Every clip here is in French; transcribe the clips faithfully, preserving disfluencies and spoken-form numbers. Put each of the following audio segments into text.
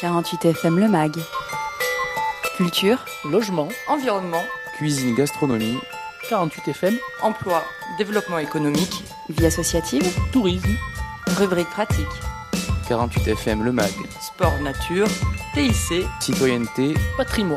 quarante-huit F M Le Mag. Culture, logement, environnement, cuisine, gastronomie. quarante-huit F M, emploi, développement économique, vie associative, tourisme, rubrique pratique, quarante-huit F M Le Mag. sport nature, T I C, Citoyenneté, patrimoine.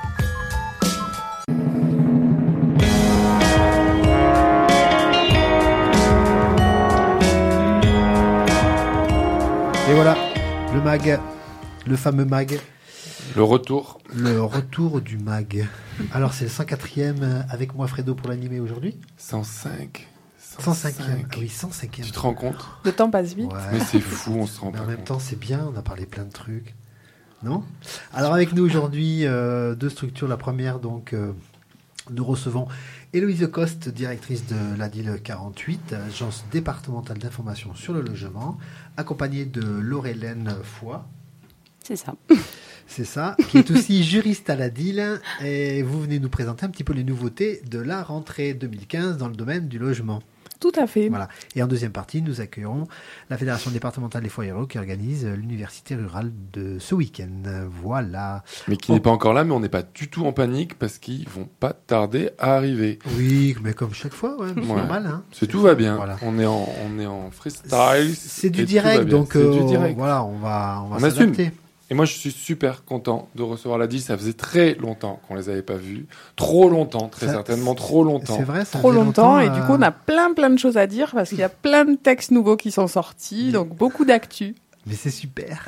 Et voilà, le mag, le fameux mag. Le retour. Le retour du mag. Alors, c'est le cent quatrième avec moi, Fredo, pour l'animer aujourd'hui. cent cinq. cent cinquième. Ah oui, cent cinquième. Tu te rends compte? Le temps passe vite. Ouais. Mais c'est fou, on se rend Mais pas en même compte. temps, c'est bien, on a parlé plein de trucs. Non? Alors, avec nous aujourd'hui, euh, deux structures. La première, donc, euh, nous recevons Héloïse Coste, directrice de l'A D I L quarante-huit, agence départementale d'information sur le logement, accompagnée de Laurélène Foy. c'est ça. C'est ça, qui est aussi juriste à l'A D I L. Et vous venez nous présenter un petit peu les nouveautés de la rentrée deux mille quinze dans le domaine du logement. Tout à fait. Voilà. Et en deuxième partie, nous accueillerons la Fédération départementale des foyers ruraux qui organise l'université rurale de ce week-end. Voilà. Mais qui n'est pas encore là, mais on n'est pas du tout en panique parce qu'ils vont pas tarder à arriver. Oui, mais comme chaque fois, ouais, c'est Ouais. normal. Hein. C'est tout va bien. Voilà. On est en, on est en freestyle. C'est du et tout va direct, bien. donc C'est euh, du direct. voilà, on va, on va On assume. s'adapter. Et moi, je suis super content de recevoir la D I L. Ça faisait très longtemps qu'on les avait pas vus. Trop longtemps, très Ça- certainement trop longtemps. C'est vrai, ça Trop faisait longtemps, et euh, du coup on a plein plein de choses à dire parce qu'il y a plein de textes nouveaux qui sont sortis, donc beaucoup d'actu. Mais c'est super.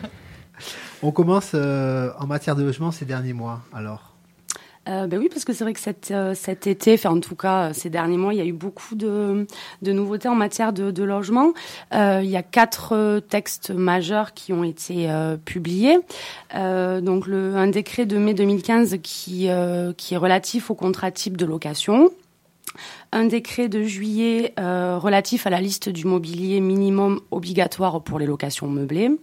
On commence euh, en matière de logement ces derniers mois, alors. Euh, ben oui, parce que c'est vrai que cet, euh, cet été, enfin en tout cas euh, ces derniers mois, il y a eu beaucoup de, de nouveautés en matière de, de logement. Euh, il y a quatre euh, textes majeurs qui ont été euh, publiés. Euh, donc le, un décret de mai deux mille quinze qui, euh, qui est relatif au contrat type de location. Un décret de juillet euh, relatif à la liste du mobilier minimum obligatoire pour les locations meublées.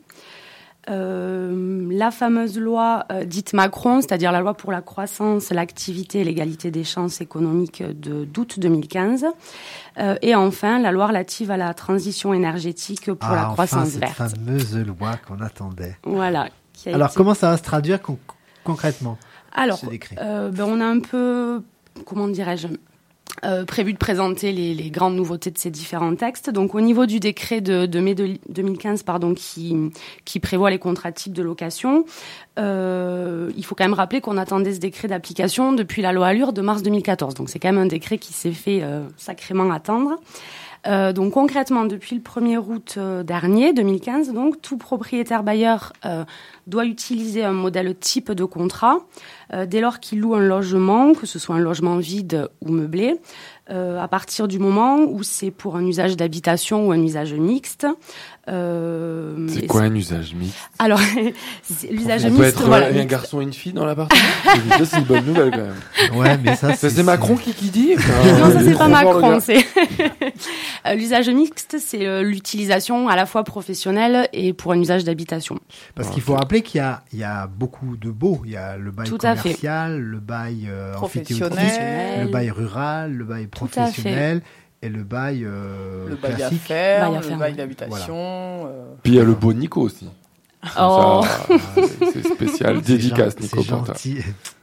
Euh, la fameuse loi euh, dite Macron, c'est-à-dire la loi pour la croissance, l'activité et l'égalité des chances économiques de d'août deux mille quinze. Euh, et enfin, la loi relative à la transition énergétique pour ah, la enfin, croissance cette verte. fameuse loi qu'on attendait. Voilà. Qui a Alors, été... comment ça va se traduire con- concrètement, Alors, ce décret euh, ben, on a un peu, comment dirais-je, Euh, prévu de présenter les, les grandes nouveautés de ces différents textes. Donc, au niveau du décret de, de mai de, deux mille quinze, pardon, qui, qui prévoit les contrats types de location, euh, il faut quand même rappeler qu'on attendait ce décret d'application depuis la loi Allure de mars deux mille quatorze. Donc, c'est quand même un décret qui s'est fait euh, sacrément attendre. Euh, donc concrètement, depuis le premier août euh, dernier, deux mille quinze, donc tout propriétaire bailleur euh, doit utiliser un modèle type de contrat euh, dès lors qu'il loue un logement, que ce soit un logement vide ou meublé, euh, à partir du moment où c'est pour un usage d'habitation ou un usage mixte. Euh, C'est quoi un usage mixte? Alors, c'est, l'usage On mixte, peut être voilà, un mixte. garçon et une fille dans l'appartement. Ça, c'est une bonne nouvelle quand même. Ouais, mais ça, Ça, c'est Macron qui, qui dit. Non, ça c'est pas Trop fort, le Macron. gars. C'est Euh, l'usage mixte, c'est euh, l'utilisation à la fois professionnelle et pour un usage d'habitation. Parce qu'il faut rappeler qu'il y a, il y a beaucoup de baux. Il y a le bail Tout à fait. commercial, le bail euh, Professionnel. amphithéotique, le bail rural, le bail Tout à professionnel et le bail euh, Le bail à classique. faire, Bail à le faire, bail ouais. d'habitation. euh, Puis il y a le beau Nico aussi. Oh. Ça, c'est- c'est spécial. C'est Dédicace, gen- Nico c'est Panta. gentil.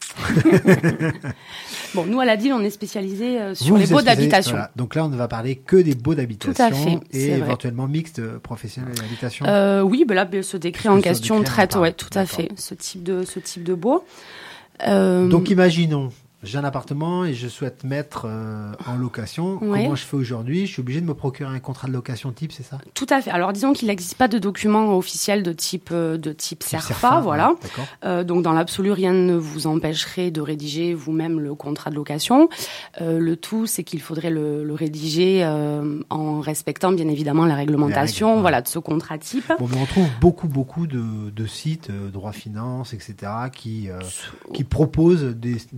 Bon, nous à la D I L, on est spécialisé euh, sur Vous, les vous baux êtes spécialisé- d'habitation. voilà. Donc là, on ne va parler que des baux d'habitation Tout à fait, et c'est vrai. éventuellement mixte euh, professionnel et habitation. Euh, oui, ben là, ben, ce décret Parce en que sur le question décret, on en traite, parle. ouais, tout à D'accord. fait, ce type de ce type de baux. Euh, Donc imaginons, j'ai un appartement et je souhaite mettre euh, en location. Ouais. Comment je fais aujourd'hui? Je suis obligé de me procurer un contrat de location type, c'est ça? tout à fait. Alors disons qu'il n'existe pas de document officiel de type euh, de type Type CERFA, CERFA, voilà. ouais, d'accord. Euh, donc dans l'absolu, rien ne vous empêcherait de rédiger vous-même le contrat de location. Euh, le tout, c'est qu'il faudrait le, le rédiger euh, en respectant bien évidemment la réglementation, Les règles, ouais. voilà, de ce contrat type. Bon, mais on trouve beaucoup, beaucoup de, de sites, euh, droit finance, et cetera, qui, euh, qui proposent des, des structures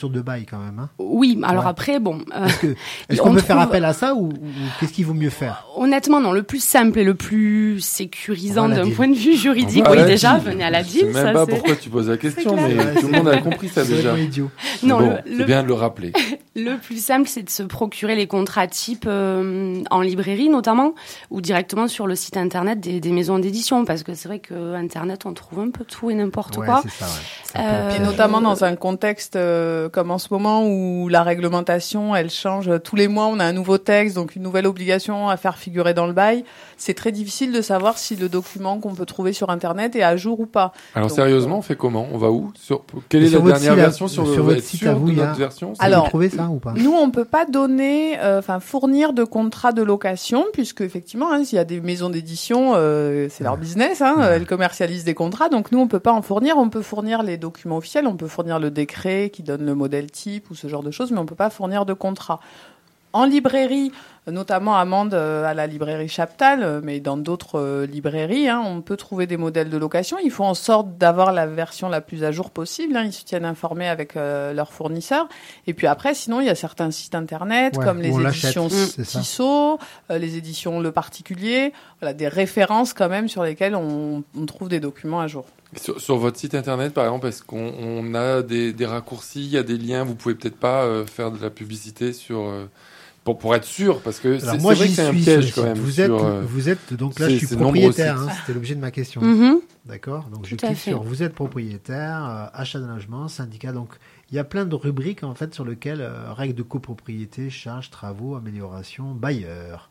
rupture de bail quand même. Hein. Oui, alors Ouais. après, bon... euh, Est-ce, que, est-ce on qu'on peut trouve- faire appel à ça ou, ou qu'est-ce qu'il vaut mieux faire? Honnêtement, non. Le plus simple et le plus sécurisant On va à la d'un D I L. point de vue juridique, On va à oui, la déjà, D I L. venez à la Je D I L. sais même ça, pas c'est- pourquoi tu poses la question, clair. mais Ouais, tout le c'est- monde a compris ça C'est déjà. vraiment idiot. Non, bon, le- c'est le- bien de le rappeler. Le plus simple, c'est de se procurer les contrats types euh, en librairie, notamment, ou directement sur le site internet des, des maisons d'édition, parce que c'est vrai que Internet, on trouve un peu tout et n'importe Ouais, quoi. c'est ça, ouais. C'est un peu Euh, un Puis piège. notamment dans un contexte euh, comme en ce moment où la réglementation, elle change tous les mois, on a un nouveau texte, donc une nouvelle obligation à faire figurer dans le bail. C'est très difficile de savoir si le document qu'on peut trouver sur Internet est à jour ou pas. Alors Donc, sérieusement, on fait comment? On va où? Sur... Quelle est Sur la votre dernière site, version sur, sur le... votre être site sûr à vous, de il y a- notre version? Vous Alors, avez trouvé ça ou pas? Nous, on peut pas donner, euh, enfin fournir de contrats de location, puisque effectivement, hein, s'il y a des maisons d'édition, euh, c'est leur business, hein, Ouais. elles commercialisent des contrats. Donc nous, on peut pas en fournir. On peut fournir les documents officiels, on peut fournir le décret qui donne le modèle type ou ce genre de choses, mais on peut pas fournir de contrat. En librairie, notamment à Mende, euh, à la librairie Chaptal, euh, mais dans d'autres euh, librairies, hein, on peut trouver des modèles de location. Il faut en sorte d'avoir la version la plus à jour possible. Hein. Ils se tiennent informés avec euh, leurs fournisseurs. Et puis après, sinon, il y a certains sites internet, Ouais, comme où les on l'achète, éditions c'est ça. Tissot, euh, les éditions Le Particulier. Voilà, des références quand même sur lesquelles on, on trouve des documents à jour. Sur, sur votre site internet, par exemple, est-ce qu'on on a des, des raccourcis, il y a des liens, vous pouvez peut-être pas euh, faire de la publicité sur euh, pour pour être sûr, parce que c'est, Alors c'est moi, vrai j'y que c'est un suis. piège sur quand le même. site. Vous êtes, sur, euh, vous êtes donc là, c'est- je suis c'est nombreux propriétaire. sites. Hein, c'était l'objet de ma question. Mhm. D'accord. Donc je Tout à clique fait. sur vous êtes propriétaire, euh, achat d'un logement, syndicat. Donc il y a plein de rubriques en fait sur lesquelles euh, règles de copropriété, charges, travaux, amélioration, bailleur.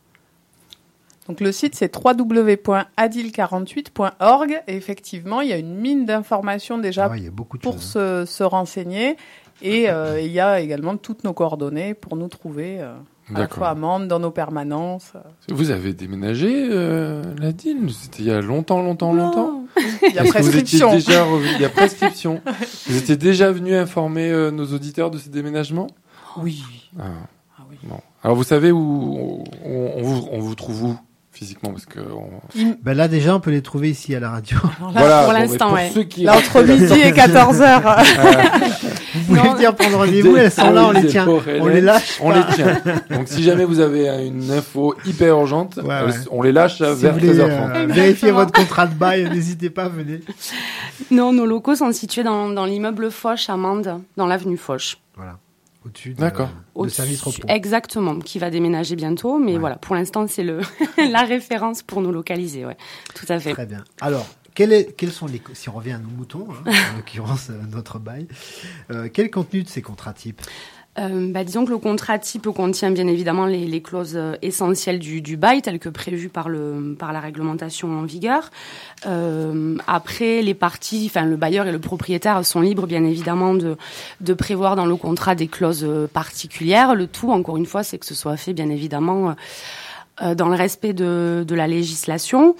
Donc le site c'est w w w point adil quarante-huit point org et effectivement il y a une mine d'informations déjà Ah ouais, il y a beaucoup de pour choses. hein. se, se renseigner et euh, il y a également toutes nos coordonnées pour nous trouver euh, à la fois à D'accord. Mende, dans nos permanences. Vous avez déménagé, euh, la D I L? C'était il y a longtemps, longtemps, longtemps. Il y a Est-ce que vous étiez prescription. déjà revenu- Il y a prescription. Vous étiez déjà venu informer euh, nos auditeurs de ces déménagements? Oui. Ah, Ah oui. bon. Alors vous savez où on, on vous, on vous trouve où physiquement, parce que on... Il- Ben là déjà, on peut les trouver ici à la radio. alors là, voilà. pour bon, mais l'instant, pour ouais. ceux qui là, entre midi et quatorze heures. Vous pouvez Non. venir prendre rendez-vous. Elles sont là, on les tient, on les lâche. On les tient. Donc si jamais vous avez euh, une info hyper urgente, Ouais, euh, ouais. on les lâche à Si vers vous voulez treize heures trente. euh, vérifier votre contrat de bail, n'hésitez pas, venez. Non, nos locaux sont situés dans, dans l'immeuble Foch à Mende, dans l'avenue Foch. Voilà. Au-dessus de, D'accord. de Au-dessus- service repos. Exactement, qui va déménager bientôt. Mais Ouais. voilà, pour l'instant, c'est le la référence pour nous localiser. Ouais, tout à fait. Très bien. Alors, quel est, quels sont les, si on revient à nos moutons, hein, en l'occurrence euh, notre bail, euh, quel est le contenu de ces contrats types? Euh, bah, disons que le contrat type contient bien évidemment les, les clauses euh, essentielles du, du bail, telles que prévues par, le, par la réglementation en vigueur. Euh, après, les parties, enfin le bailleur et le propriétaire sont libres bien évidemment de, de prévoir dans le contrat des clauses euh, particulières. Le tout, encore une fois, c'est que ce soit fait bien évidemment euh, euh, dans le respect de, de la législation.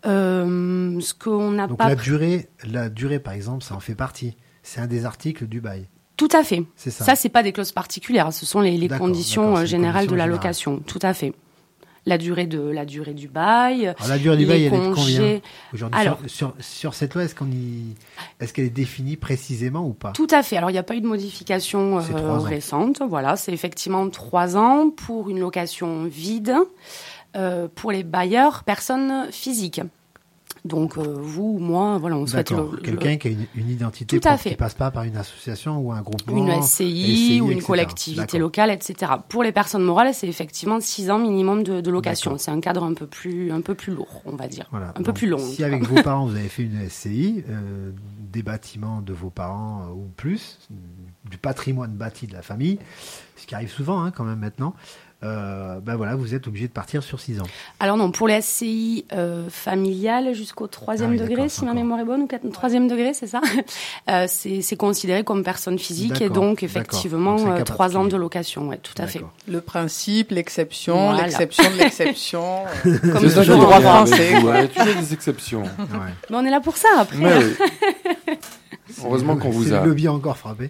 Euh, ce qu'on n'a Donc pas... la durée, la durée par exemple, ça en fait partie. C'est un des articles du bail. Tout à fait. C'est ça. Ça, c'est pas des clauses particulières, ce sont les, les D'accord, conditions d'accord, c'est euh, les générales de conditions la générales. location. Tout à fait. La durée de la durée du bail. Alors la durée du les bail, elle est de combien congés. aujourd'hui? Alors- sur, sur, sur cette loi, est-ce qu'on y, est-ce qu'elle est définie précisément ou pas? Tout à fait. Alors, il n'y a pas eu de modification C'est euh, trois ans. récente. Voilà, c'est effectivement trois ans pour une location vide euh, pour les bailleurs personnes physiques. Donc, euh, vous ou moi, voilà, on souhaite D'accord. le, le- Quelqu'un qui a une, une identité Tout à propre, fait. qui passe pas par une association ou un groupement. une S C I, S C I, ou et une cetera. collectivité D'accord. locale, et cetera. Pour les personnes morales, c'est effectivement six ans minimum de, de location. D'accord. C'est un cadre un peu plus, un peu plus lourd, on va dire. Voilà. Un peu Donc, plus long. Si avec vos parents vous avez fait une S C I, euh, des bâtiments de vos parents euh, ou plus, du patrimoine bâti de la famille, ce qui arrive souvent hein, quand même maintenant, euh, ben voilà, vous êtes obligé de partir sur six ans. Alors non, pour les S C I euh, familiales jusqu'au troisième Ah oui, degré, d'accord, si ma encore. mémoire est bonne, ou quatre- troisième degré, c'est ça. euh, c'est, c'est considéré comme personne physique et D'accord, donc d'accord. effectivement Donc, c'est un euh, cas trois ans particulier. de location, ouais, tout à fait. D'accord. Le principe, l'exception, Voilà. l'exception de l'exception. euh, Comme C'est ça qui est toujours en droit bien avec français, vous, quoi. hein. Il y a toujours des exceptions. Ouais. Mais on est là pour ça après. Mais oui. Heureusement qu'on vous C'est a. le lobby encore frappé.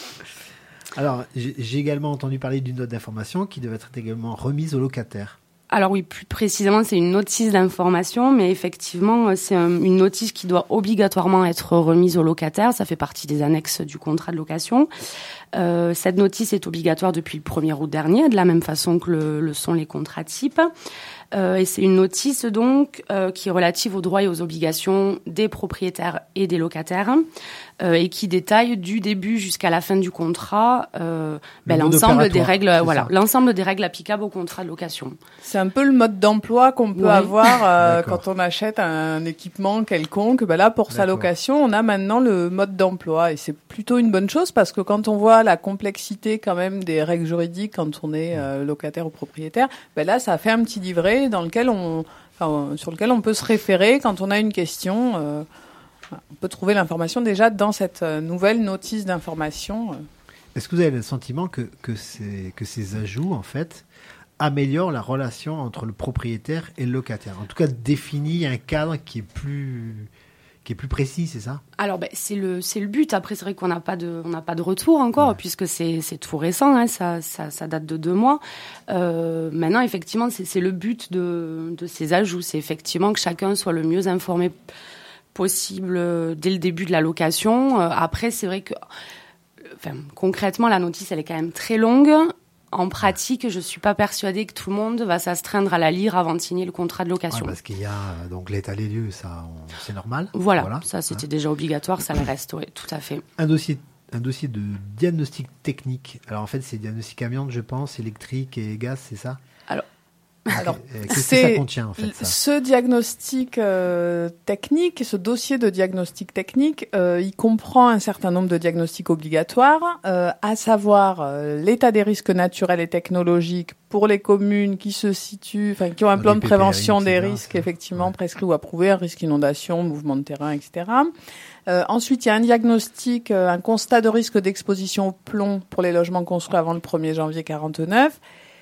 Alors, j'ai j'ai également entendu parler d'une note d'information qui devait être également remise aux locataires. Alors oui, plus précisément, c'est une notice d'information, mais effectivement, c'est un, une notice qui doit obligatoirement être remise au locataire. Ça fait partie des annexes du contrat de location. Euh, cette notice est obligatoire depuis le premier août dernier, de la même façon que le, le sont les contrats types. Euh, et c'est une notice donc euh, qui est relative aux droits et aux obligations des propriétaires et des locataires euh, et qui détaille du début jusqu'à la fin du contrat euh, ben, l'ensemble des règles, voilà, l'ensemble des règles applicables au contrat de location. C'est un peu le mode d'emploi qu'on peut oui. avoir euh, quand on achète un équipement quelconque. Ben là, pour D'accord. sa location, on a maintenant le mode d'emploi et c'est plutôt une bonne chose parce que quand on voit la complexité quand même des règles juridiques quand on est euh, locataire ou propriétaire, ben là, ça fait un petit livret dans lequel on, enfin, sur lequel on peut se référer quand on a une question. Euh, on peut trouver l'information déjà dans cette nouvelle notice d'information. Est-ce que vous avez le sentiment que, que, ces, que ces ajouts, en fait, améliorent la relation entre le propriétaire et le locataire? En tout cas, définit un cadre qui est plus... qui est plus précis, c'est ça? Alors, ben, c'est le c'est le but. Après, c'est vrai qu'on n'a pas de on n'a pas de retour encore, ouais. puisque c'est c'est tout récent. Hein, ça ça ça date de deux mois. Euh, maintenant, effectivement, c'est c'est le but de de ces ajouts. C'est effectivement que chacun soit le mieux informé possible dès le début de la location. Euh, après, c'est vrai que, enfin, concrètement, la notice, elle est quand même très longue. En pratique, je suis pas persuadée que tout le monde va s'astreindre à la lire avant de signer le contrat de location. Ouais, parce qu'il y a euh, donc l'état des lieux, ça, on, c'est normal. Voilà, voilà. ça c'était hein. déjà obligatoire, ça le reste, oui, tout à fait. Un dossier, un dossier de diagnostic technique. Alors en fait, c'est diagnostic amiante, je pense, électrique et gaz, c'est ça? Alors. Alors, qu'est-ce que ça contient en fait ça Ce diagnostic euh, technique, ce dossier de diagnostic technique, euh, il comprend un certain nombre de diagnostics obligatoires, euh, à savoir euh, l'état des risques naturels et technologiques pour les communes qui se situent, enfin qui ont un plan de prévention des risques effectivement prescrit ou approuvé, un risque inondation, mouvement de terrain, et cetera. Euh, ensuite, il y a un diagnostic, euh, un constat de risque d'exposition au plomb pour les logements construits avant le premier janvier quarante-neuf.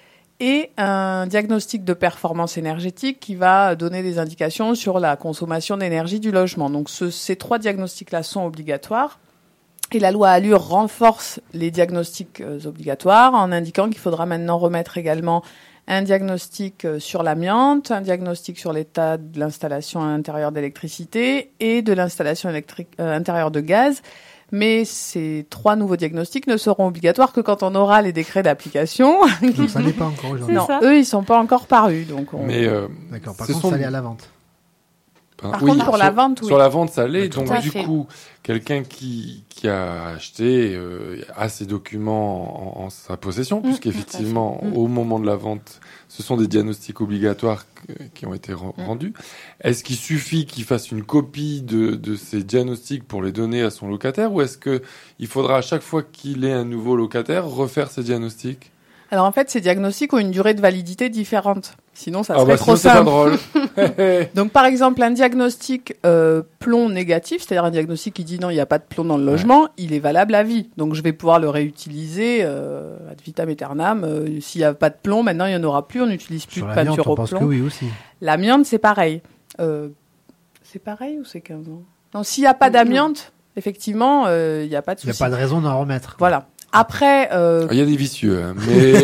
Et un diagnostic de performance énergétique qui va donner des indications sur la consommation d'énergie du logement. Donc ce, ces trois diagnostics-là sont obligatoires. Et la loi Allure renforce les diagnostics euh, obligatoires en indiquant qu'il faudra maintenant remettre également un diagnostic euh, sur l'amiante, un diagnostic sur l'état de l'installation intérieure d'électricité et de l'installation électrique euh, intérieure de gaz. Mais ces trois nouveaux diagnostics ne seront obligatoires que quand on aura les décrets d'application. Donc ça n'est pas encore aujourd'hui. Non, eux, ils sont pas encore parus. Donc on... Mais euh, D'accord. Par contre, sont... ça allait à la vente. Ben, Par oui, contre, pour sur, la vente, oui. Sur la vente, ça l'est. Donc, Tout du fait. coup, quelqu'un qui, qui a acheté euh, a ses documents en, en sa possession, mmh, puisqu'effectivement, mmh. au moment de la vente, ce sont des diagnostics obligatoires que, qui ont été re- mmh. rendus. Est-ce qu'il suffit qu'il fasse une copie de, de ces diagnostics pour les donner à son locataire, ou est-ce qu'il faudra à chaque fois qu'il ait un nouveau locataire refaire ces diagnostics? Alors en fait, ces diagnostics ont une durée de validité différente. Sinon, ça ah serait bah trop sinon, simple. C'est pas drôle. Donc par exemple, un diagnostic euh, plomb négatif, c'est-à-dire un diagnostic qui dit non, il n'y a pas de plomb dans le logement, ouais. il est valable à vie. Donc je vais pouvoir le réutiliser euh, ad vitam aeternam. Euh, s'il n'y a pas de plomb, maintenant il n'y en aura plus, on n'utilise plus Sur de peinture au plomb. Je pense que oui aussi. L'amiante, c'est pareil. Euh, c'est pareil ou c'est quinze ans? Non, s'il n'y a pas d'amiante, effectivement, il euh, n'y a pas de souci. Il n'y a pas de raison d'en remettre. Voilà. Après, euh... il y a des vicieux, hein, mais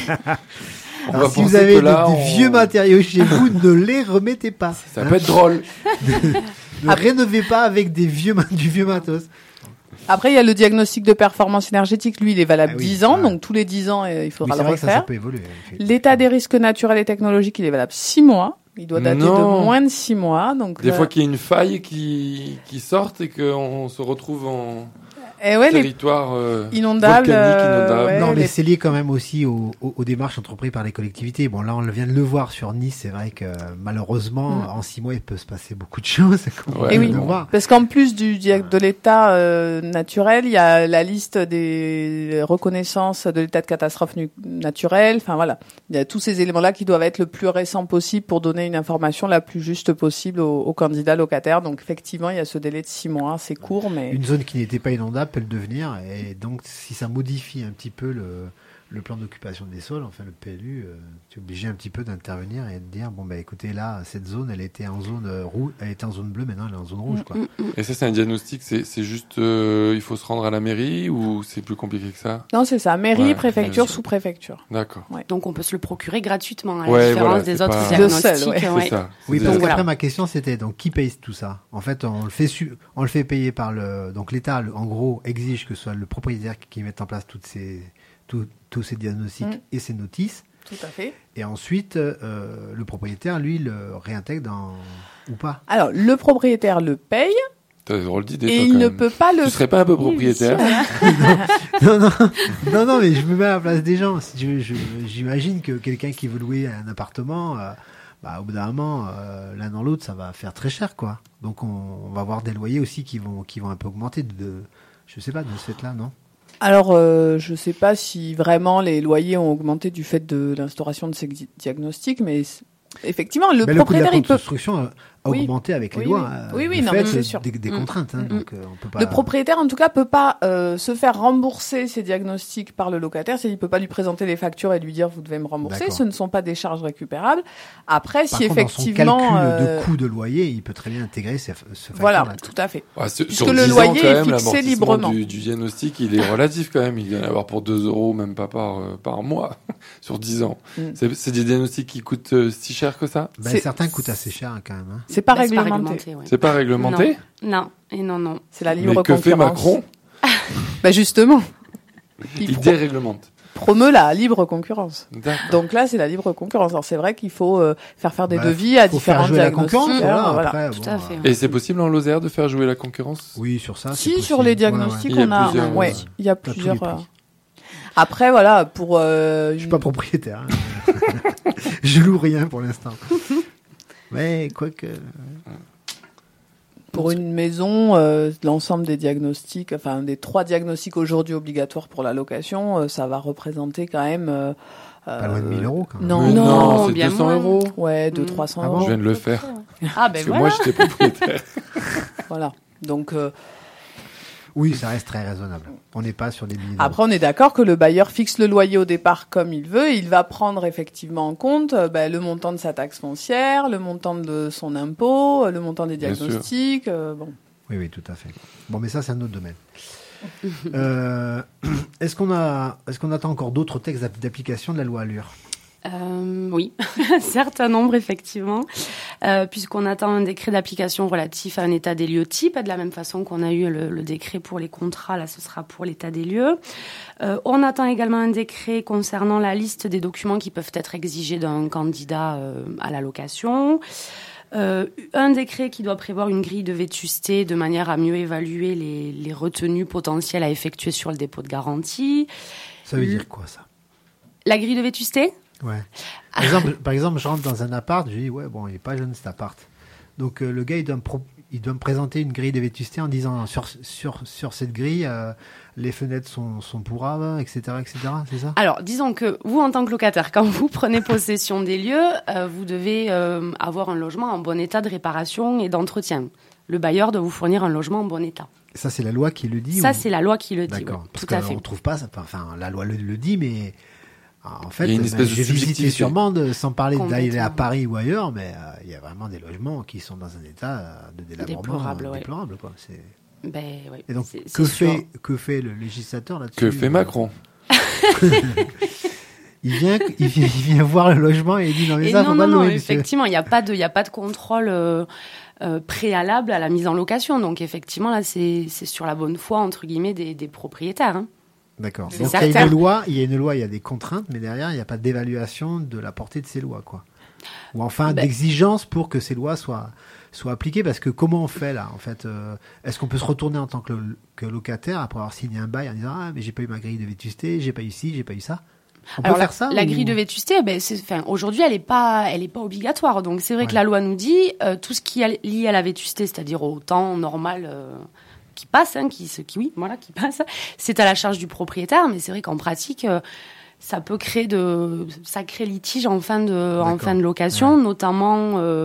alors, si vous avez là, des, on... des vieux matériaux chez vous, ne les remettez pas. Ça hein peut être drôle. Ne Après... rénovez pas avec des vieux du vieux matos. Après, il y a le diagnostic de performance énergétique. Lui, il est valable ah oui, dix ans, ouais. donc tous les dix ans, il faudra oui, le refaire. Ça, ça peut évoluer, l'état des risques naturels et technologiques, il est valable six mois. Il doit dater non. de moins de six mois. Donc des euh... fois qu'il y a une faille qui qui sorte et qu'on se retrouve en Et ouais, territoire euh, inondable, inondable. Ouais, non, mais les... c'est lié quand même aussi aux, aux, aux démarches entreprises par les collectivités. Bon, là, on vient de le voir sur Nice. C'est vrai que malheureusement, mmh. en six mois, il peut se passer beaucoup de choses. Ouais, et oui, voir. Parce qu'en plus du de l'état euh, naturel, il y a la liste des reconnaissances de l'état de catastrophe nu- naturelle. Enfin voilà, il y a tous ces éléments-là qui doivent être le plus récent possible pour donner une information la plus juste possible aux, aux candidats locataires. Donc effectivement, il y a ce délai de six mois. C'est court, mais une zone qui n'était pas inondable peut le devenir, et donc si ça modifie un petit peu le, le plan d'occupation des sols, enfin le P L U, euh, tu es obligé un petit peu d'intervenir et de dire bon bah écoutez là cette zone elle était en zone euh, rouge, elle était en zone bleue, maintenant elle est en zone rouge quoi. Mm, mm, mm. Et ça, c'est un diagnostic, c'est, c'est juste, euh, il faut se rendre à la mairie ou c'est plus compliqué que ça? Non, c'est ça. Mairie, Ouais, préfecture, bien sûr. sous-préfecture. D'accord. Donc on peut se le procurer gratuitement, à la Ouais, différence voilà, des c'est autres pas- Le seul, diagnostics. ouais. ouais. C'est ça. Oui, C'est parce des- qu'après voilà. ma question c'était donc qui paye tout ça? En fait, on le fait su- on le fait payer par le donc l'État le- en gros exige que ce soit le propriétaire qui mette en place toutes ces tout- tous ces diagnostics Mm. et ces notices Tout à fait. et ensuite euh, le propriétaire lui le réintègre dans ou pas. Alors, le propriétaire le paye T'as drôle d'idée, et toi, il quand ne même. peut pas le... Tu serais pas un peu propriétaire? non, non, non, non, mais je me mets à la place des gens. Si je- je- J'imagine que quelqu'un qui veut louer un appartement, euh, bah, au bout d'un moment, euh, l'un dans l'autre, ça va faire très cher, quoi. Donc, on, on va avoir des loyers aussi qui vont, qui vont un peu augmenter de, de je sais pas, de ce fait-là, non? Alors, euh, je sais pas si vraiment les loyers ont augmenté du fait de l'instauration de ces di- diagnostics, mais c- effectivement, le Mais le coût de la propriétaire, il peut... construction a Oui. augmenté avec les Oui, lois. oui. euh, Oui, oui, du non, fait mais c'est sûr. Des, des Mm. contraintes, hein, Mm. donc euh, on peut pas. Le propriétaire, en tout cas, peut pas euh, se faire rembourser ces diagnostics par le locataire. C'est-à-dire, il peut pas lui présenter les factures et lui dire vous devez me rembourser. D'accord. Ce ne sont pas des charges récupérables. Après, Par si contre, effectivement, dans son calcul euh, de coût de loyer, il peut très bien intégrer ce, ce voilà, facteur-là. tout à fait. Ouais, c'est- Puisque sur le dix ans, loyer quand est même, fixé l'amortissement librement. Du, du diagnostic, il est relatif quand même. Il vient d'avoir pour deux euros, même pas par, euh, par mois, sur dix ans. Mm. C'est, c'est des diagnostics qui coûtent euh, si cher que ça? Ben, C'est- certains coûtent assez cher hein, quand même. Hein. C'est pas Bah, c'est pas réglementé. réglementé, ouais. C'est pas réglementé? Non, et non, non. C'est la Mais libre que concurrence. fait Macron? Bah justement, il Il pro- déréglemente. promeut la libre concurrence. D'accord. Donc là, c'est la libre concurrence. Alors c'est vrai qu'il faut euh, faire faire des Bah, devis à faut faire différents jouer la diagnostics. concurrence, voilà, voilà. après, Tout bon, à fait. euh, Et c'est possible en Lozère de faire jouer la concurrence? Oui, sur ça. c'est Si, possible. sur les Ouais, diagnostics, ouais. Il y a on a, plusieurs, ouais, euh, il y a tous les plusieurs. prix. euh, Après, voilà, pour euh, Je suis pas propriétaire. hein. Je loue rien pour l'instant. Mais quoique. pour une maison, euh, l'ensemble des diagnostics, enfin des trois diagnostics aujourd'hui obligatoires pour la location, euh, ça va représenter quand même. Euh, Pas loin de mille euros quand même. Non, Mais non, c'est bien deux cents moins. euros. Ouais, de Mm. trois cents Ah bon euros. Je viens de le faire. Ah, ben Parce que voilà. moi, j'étais propriétaire. Voilà. Donc euh, Oui, ça reste très raisonnable. On n'est pas sur des milliers d'euros. après, on est d'accord que le bailleur fixe le loyer au départ comme il veut. Il va prendre effectivement en compte euh, ben, le montant de sa taxe foncière, le montant de son impôt, euh, le montant des Bien sûr. diagnostics. euh, bon. Oui, oui, tout à fait. Bon, mais ça, c'est un autre domaine. Euh, est-ce qu'on a, est-ce qu'on attend encore d'autres textes d'app- d'application de la loi Allure? Euh, oui, un certain nombre, effectivement, euh, puisqu'on attend un décret d'application relatif à un état des lieux type, de la même façon qu'on a eu le, le décret pour les contrats, là ce sera pour l'état des lieux. Euh, on attend également un décret concernant la liste des documents qui peuvent être exigés d'un candidat euh, à la location. Euh, un décret qui doit prévoir une grille de vétusté de manière à mieux évaluer les, les retenues potentielles à effectuer sur le dépôt de garantie. Ça veut Le- dire quoi, ça? La grille de vétusté ? Ouais. Par exemple, par exemple, je rentre dans un appart, je dis, ouais, bon, il n'est pas jeune cet appart. Donc, euh, le gars, il doit, me pro- il doit me présenter une grille de vétusté en disant, sur, sur, sur cette grille, euh, les fenêtres sont, sont pourraves, et cetera, et cetera, c'est ça? Alors, disons que vous, en tant que locataire, quand vous prenez possession des lieux, euh, vous devez euh, avoir un logement en bon état de réparation et d'entretien. Le bailleur doit vous fournir un logement en bon état. Ça, c'est la loi qui le dit? Ça, ou- c'est la loi qui le dit. D'accord. Oui, Parce tout à fait. qu'on trouve pas ça. Enfin, la loi le, le dit, mais en fait, Il y a une ben, espèce de j'ai visité subjectivité. sur Mende, sans parler d'aller à Complètement. Paris ou ailleurs, mais euh, il y a vraiment des logements qui sont dans un état euh, de délabrement Déplorable, euh, ouais. déplorable, quoi. C'est... Ben, oui, Et donc, c'est- que c'est sûr. fait, que fait le législateur là-dessus? Que fait Macron? il, vient, il, vient, il vient voir le logement et il dit non, mais Et ça, non, faut non, pas le non, louer, monsieur. effectivement, il n'y a pas de, il y a pas de contrôle euh, euh, préalable à la mise en location. Donc, effectivement, là, c'est, c'est sur la bonne foi, entre guillemets, des, des propriétaires. Hein. D'accord. C'est Donc, il y a certain. une loi, il y a une loi, il y a des contraintes, mais derrière, il n'y a pas d'évaluation de la portée de ces lois, quoi. Ou enfin, Ben- d'exigence pour que ces lois soient, soient appliquées, parce que comment on fait, là, en fait, euh, est-ce qu'on peut se retourner en tant que, que locataire après avoir signé un bail en disant, ah, mais j'ai pas eu ma grille de vétusté, j'ai pas eu ci, j'ai pas eu ça? On Alors, peut la, faire ça? la ou- grille de vétusté, ben, c'est, enfin, aujourd'hui, elle n'est pas, elle est pas obligatoire. Donc, c'est vrai Ouais. que la loi nous dit euh, tout ce qui est lié à la vétusté, c'est-à-dire au temps normal euh, qui passe, hein, qui, ce qui, oui, voilà, qui passe, c'est à la charge du propriétaire. Mais c'est vrai qu'en pratique, euh, ça peut créer de sacrés litiges en fin de, en D'accord. fin de location, Ouais. notamment euh,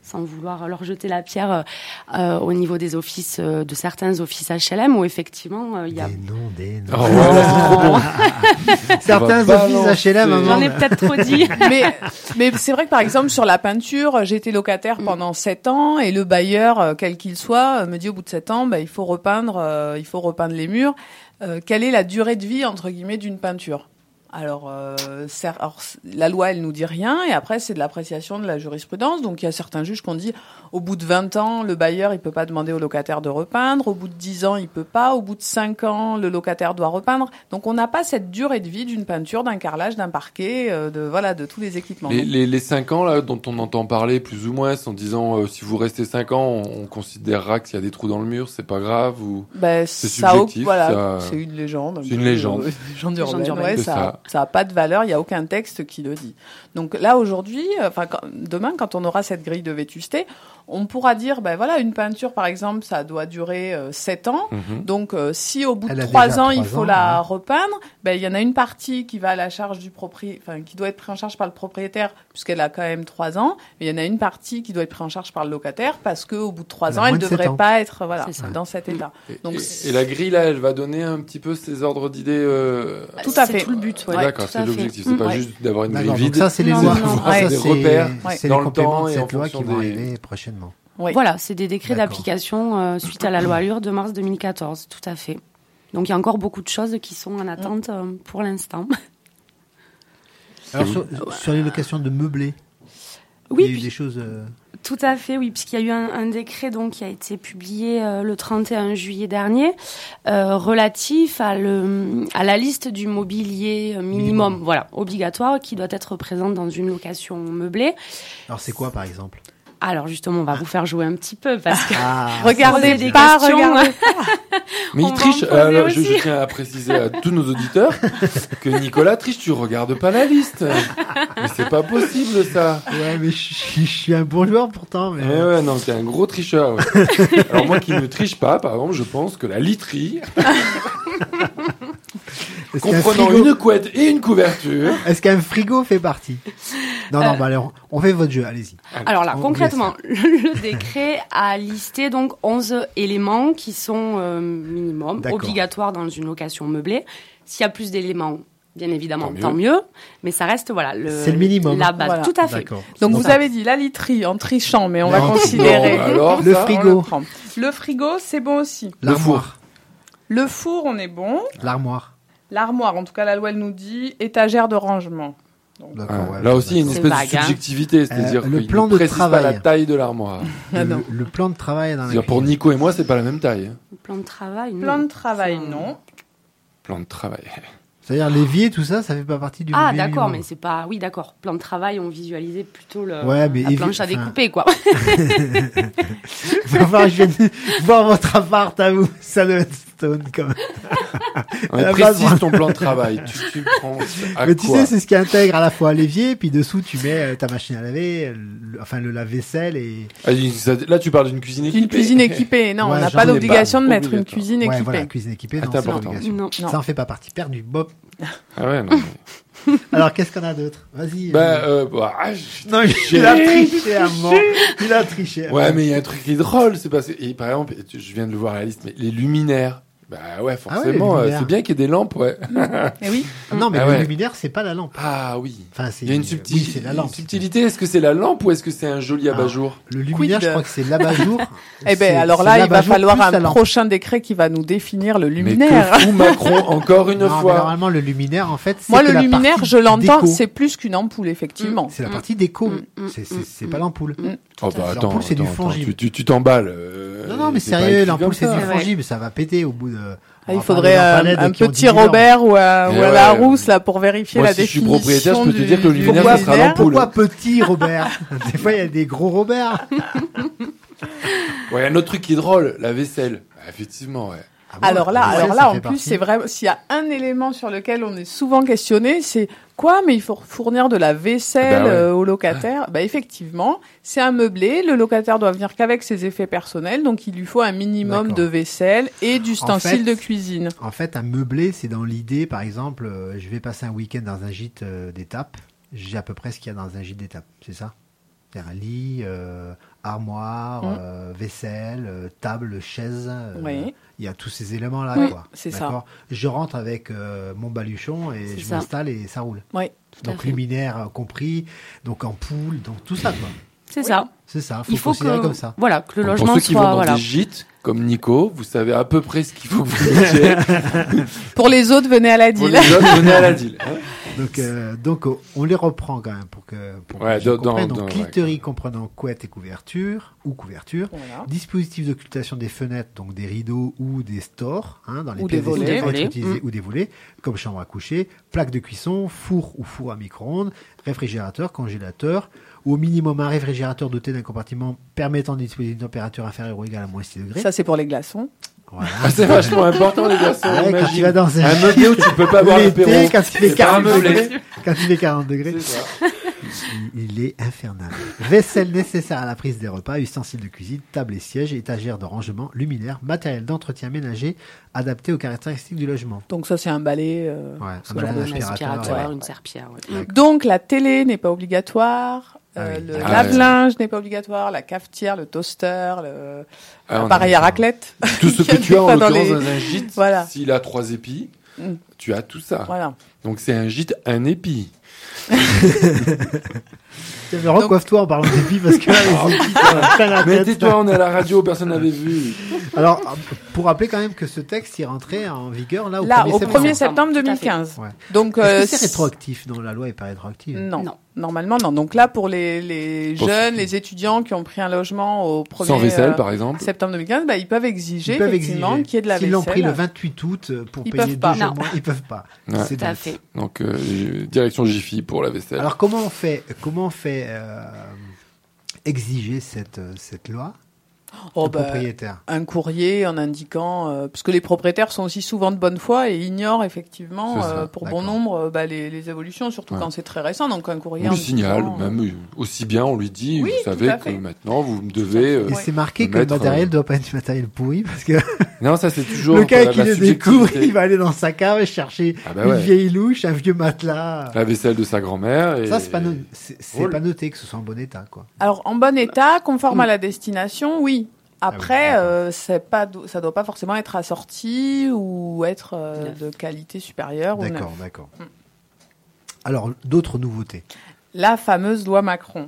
sans vouloir leur jeter la pierre euh, au niveau des offices, euh, de certains offices H L M où effectivement il euh, y a... Des noms, des noms. Oh, voilà, c'est trop bon. Certains offices H L M, maman. J'en ai peut-être trop dit. mais, mais c'est vrai que par exemple sur la peinture, j'ai été locataire pendant sept ans et le bailleur, quel qu'il soit, me dit au bout de sept ans, bah, il faut repeindre, euh, il faut repeindre les murs. Euh, quelle est la durée de vie entre guillemets d'une peinture ? Alors, euh, cer- alors, la loi, elle nous dit rien, et après, c'est de l'appréciation de la jurisprudence. Donc, il y a certains juges qui ont dit, au bout de vingt ans, le bailleur, il peut pas demander au locataire de repeindre. Au bout de dix ans, il peut pas. Au bout de cinq ans, le locataire doit repeindre. Donc, on n'a pas cette durée de vie d'une peinture, d'un carrelage, d'un parquet, euh, de voilà, de tous les équipements. Les, les, les cinq ans là, dont on entend parler plus ou moins, en disant euh, si vous restez cinq ans, on, on considérera que s'il y a des trous dans le mur, c'est pas grave ou Ben, c'est ça, subjectif, voilà, ça- c'est une légende. un C'est une peu, légende. euh, légende urbaine, Légende urbaine, ouais, c'est ça, ça. ça a pas de valeur, il y a aucun texte qui le dit. Donc là aujourd'hui, enfin quand- demain quand on aura cette grille de vétusté, on pourra dire ben voilà, une peinture par exemple, ça doit durer euh, sept ans. Mhm. Donc euh, si au bout Elle de a trois déjà ans, il trois faut ans, la ouais. repeindre, ben il y en a une partie qui va à la charge du propriétaire, enfin qui doit être prise en charge par le propriétaire puisqu'elle a quand même trois ans, mais il y en a une partie qui doit être prise en charge par le locataire parce que au bout de trois Elle a ans, elle moins de sept devrait ans. pas être voilà, C'est ça. dans cet état. Et, Donc, et- et la grille là, elle va donner un petit peu ses ordres d'idées. Euh... Tout à C'est fait. tout le but, ouais. D'accord, tout c'est à fait. l'objectif. C'est Mm. pas Ouais. juste d'avoir une grille D'accord, donc vide. ça, c'est les Non, lois. non, non. Ça, Ouais. c'est- Des repères Ouais. c'est dans les le compléments temps de et en cette loi qui fonction vont des- arriver prochainement. Oui. Voilà, c'est des décrets D'accord. d'application euh, suite à la loi Allure de mars deux mille quatorze, tout à fait. Donc il y a encore beaucoup de choses qui sont en attente euh, pour l'instant. Alors, sur, sur les locations de meublés, Oui, il y a eu puis- des choses... euh, tout à fait, oui, puisqu'il y a eu un, un décret donc qui a été publié euh, le trente et un juillet dernier, euh, relatif à le à la liste du mobilier euh, minimum, Minimum. voilà, obligatoire, qui doit être présent dans une location meublée. Alors, c'est quoi, par exemple Alors justement, on va vous faire jouer un petit peu parce que Ah, Regardez Poser des pas, questions. regardez. Mais On il va triche. en poser Alors, je, aussi. je tiens à préciser à tous nos auditeurs que Nicolas triche. Tu regardes pas la liste. Mais c'est pas possible ça. ouais, mais je, je- je suis un bon joueur pourtant. Mais... Eh ouais, non, t'es un gros tricheur. Ouais. Alors moi qui ne triche pas, par exemple, je pense que la literie, Est-ce qu'un comprenant frigo... une couette et une couverture, Est-ce qu'un frigo fait partie Non, non, Euh, bah, allez, on, on fait votre jeu, allez-y. Alors là, On concrètement, le, le décret a listé donc onze éléments qui sont euh, minimum, D'accord. obligatoires dans une location meublée. S'il y a plus d'éléments, bien évidemment, Tant tant mieux. mieux. Mais ça reste voilà le, C'est le minimum. la base. Voilà. Tout à fait. D'accord. Donc C'est vous ça. avez dit la literie en trichant, mais on va Non, considérer. non, alors, Le ça, On frigo. le prend. Le frigo, c'est bon aussi. L'armoire. Le four, on est bon. L'armoire. L'armoire, en tout cas, la loi elle nous dit étagère de rangement. D'accord, Ah, ouais, là aussi, il y a une C'est espèce vague, de hein. subjectivité, c'est-à-dire Euh, le qu'il plan ne de précise pas travail. la taille de l'armoire. Ah le, non. le plan de travail dans la C'est-à-dire pour cuisine. Nico et moi, c'est pas la même taille. hein. Le plan de travail. non. Plan de travail, C'est un- non. Plan de travail. C'est-à-dire l'évier, tout ça, ça fait pas partie du Ah mobilier d'accord, mais minimum. c'est pas. Oui, d'accord. Plan de travail, on visualisait plutôt le Ouais, mais la évi- planche à enfin- découper, quoi. Enfin, je viens de voir votre appart à vous, Stone, quand même. On À la base, précise ton plan de travail. Tu, tu le prends à Mais tu quoi sais, c'est ce qui intègre à la fois l'évier, puis dessous, tu mets euh, ta machine à laver, le- enfin le lave-vaisselle et... Ah, ça- Là, tu parles d'une cuisine équipée. Une cuisine équipée. Non, Ouais, on n'a genre, pas on n'est d'obligation pas de mettre une obligatoire. cuisine Ouais, équipée. voilà, cuisine équipée, Ah, non, c'est c'est important. l'obligation. Non. Non. Ça en fait pas partie. Perdu, Bob. Ah ouais, non. mais- Alors, qu'est-ce qu'on a d'autre Vas-y. Bah, euh, euh, bah, ah, je- Non, il a triché à mort. Il a triché. Ouais, mais il y a un truc qui est drôle, c'est parce que, et par exemple, tu- je viens de le voir à la liste, mais les luminaires. Bah ouais, forcément, les euh, luminaires. c'est bien qu'il y ait des lampes, ouais. Eh oui. Ah non, mais Ah le ouais. luminaire, c'est pas la lampe. Ah oui. Enfin, c'est Il y a une, oui, subtil- c'est la une lampe. subtilité. Est-ce que c'est la lampe ou est-ce que c'est un joli Alors, abat-jour Le luminaire, Quid je crois que c'est l'abat-jour. Eh C'est- ben, alors c'est là, il va l'abat-jour falloir plus la un lampe. prochain décret qui va nous définir le Mais luminaire. que fout Macron encore une Non, mais fois normalement, le luminaire, en fait, c'est Moi, que le la luminaire, partie je l'entends, déco. c'est plus qu'une ampoule, effectivement. C'est la partie déco. Mm, mm, C'est- c'est mm, c'est mm. pas l'ampoule. Mm. Oh bah attends, L'ampoule, c'est du attends, attends, fongible. tu- tu tu t'emballes. euh, Non, non, mais c'est pas sérieux, écrit l'ampoule, comme c'est ça. du Ouais. fongible. Ça va péter au bout de... Ah, on il va faudrait parler un, d'un un panel qui ont petit dix mille ans. Robert ou un, Eh ou un ouais. Larousse là pour vérifier Moi, la si je suis définition. propriétaire, je peux te du- dire que le du luminaire, Pourquoi, ça sera l'ampoule. pourquoi petit Robert Des fois, il y a des gros Robert. Ouais, un autre truc qui est drôle, la vaisselle. Bah, effectivement, ouais. Ah bon, Alors là, la alors vaisselle, là, ça en fait plus, partie. c'est vrai. S'il y a un élément sur lequel on est souvent questionné, c'est quoi Mais il faut fournir de la vaisselle Bah ouais. euh, au locataire. Bah effectivement, c'est un meublé. Le locataire doit venir qu'avec ses effets personnels, donc il lui faut un minimum D'accord. de vaisselle et d'ustensiles En fait, de cuisine. En fait, un meublé, c'est dans l'idée, par exemple, euh, je vais passer un week-end dans un gîte euh, d'étape, j'ai à peu près ce qu'il y a dans un gîte d'étape, c'est ça? C'est un lit, euh, armoire, Mmh. euh, vaisselle, euh, table, chaise. euh, Oui. Il y a tous ces éléments-là, Oui, quoi. c'est ça. D'accord. Je rentre avec euh, mon baluchon et C'est je ça. m'installe et ça roule. Oui. Tout à Donc fait. luminaire euh, compris, donc ampoule, donc tout ça, quoi. C'est Oui. ça. C'est ça, faut Il faut considérer que, comme ça. voilà, que le Donc, logement pour ceux qui soit, vont dans voilà. des gîtes, comme Nico, vous savez à peu près ce qu'il faut que vous mettiez. Pour les autres, venez à la Pour deal. les autres, venez à la deal. hein. Donc, euh, donc euh, on les reprend quand même pour que, pour Ouais, que je dans- comprenne. dans- Donc, dans- ouais. literie comprenant couette et couverture, ou couverture. Voilà. Dispositif d'occultation des fenêtres, donc des rideaux ou des stores, hein, dans les Ou des pièces volets. qui peuvent Des être utilisés, volets. ou des volets, comme chambre à coucher, plaque de cuisson, four ou four à micro-ondes, réfrigérateur, congélateur, ou au minimum un réfrigérateur doté d'un compartiment permettant de disposer d'une température inférieure ou égale à moins six degrés. Ça, c'est pour les glaçons. Voilà. Ah, c'est vachement important, les garçons. Ouais, quand imagine. tu vas dans un Un meublé où tu peux pas boire L'été, l'apéro. quand il fait C'est pas un quarante meublé. degrés, quand il fait quarante degrés, C'est ça. il, il est infernal. Vaisselle nécessaire à la prise des repas, ustensiles de cuisine, table et sièges, étagères de rangement, luminaire, matériel d'entretien ménager adapté aux caractéristiques du logement. Donc ça, c'est un balai. euh, Ouais, ce un balai, genre de un choses. aspirateur, Aspirateur, ouais. une serpillère. ouais. Donc la télé n'est pas obligatoire. euh, Ah oui. le Ah lave-linge n'est pas obligatoire, la cafetière, le toaster, le Ah, on l'appareil a- à raclette. Tout ce que Il y tu as en pas dans l'occurrence les- dans un gîte, Voilà. s'il a trois épis, Mm. tu as tout ça. Voilà. Donc c'est un gîte, un épi. Tiens, mais recoiffe-toi en parlant des filles parce que là, les équipes, euh, plein la Mais tête. tais-toi, on est à la radio, personne n'avait vu. Alors, pour rappeler quand même que ce texte il rentrait en vigueur là au Là, premier au septembre. premier septembre Tout à deux mille fait. quinze. Ouais. Donc Est-ce euh, que c'est rétroactif? Non, la loi est pas rétroactive. Non. Non. Normalement, non. Donc là, pour les, les Pour- jeunes, les étudiants qui ont pris un logement au premier Sans vaisselle, euh, par exemple. septembre deux mille quinze, bah, ils peuvent exiger Ils peuvent effectivement exiger. qu'il y ait de la S'ils l'ont pris le vaisselle. vingt-huit août euh, pour Ils payer peuvent deux pas. jours Non. moins, ils peuvent pas. Ouais. C'est Tout à net. fait. Donc euh, direction Jiffy pour la vaisselle. Alors comment on fait, comment on fait euh, exiger cette euh, cette loi Oh, au bah, propriétaire? un courrier en indiquant, euh, parce que les propriétaires sont aussi souvent de bonne foi et ignorent effectivement, C'est ça, euh, pour bon d'accord. nombre, euh, bah, les, les évolutions, surtout Ouais. quand c'est très récent. Donc un courrier On en lui signale, indiquant, euh, même euh, aussi bien, on lui dit, Oui, vous tout savez à que fait. maintenant vous me devez. euh, Et Ouais. c'est marqué de que le mettre, matériel euh, doit pas être du matériel pourri parce que Non, ça c'est toujours. le gars la- qui la le découvre, subjectivité. il va aller dans sa cave et chercher Ah bah une ouais. vieille louche, un vieux matelas. La vaisselle de sa grand-mère. Et... Ça c'est pas, no- c'est, c'est Drôle. pas noté que ce soit en bon état quoi. Alors en bon état, conforme à la destination, oui. Après, d'accord. euh, c'est pas, do- ça doit pas forcément être assorti ou être euh, Neuf. de qualité supérieure. Ou neuf. D'accord, d'accord. Mm. Alors d'autres nouveautés. La fameuse loi Macron.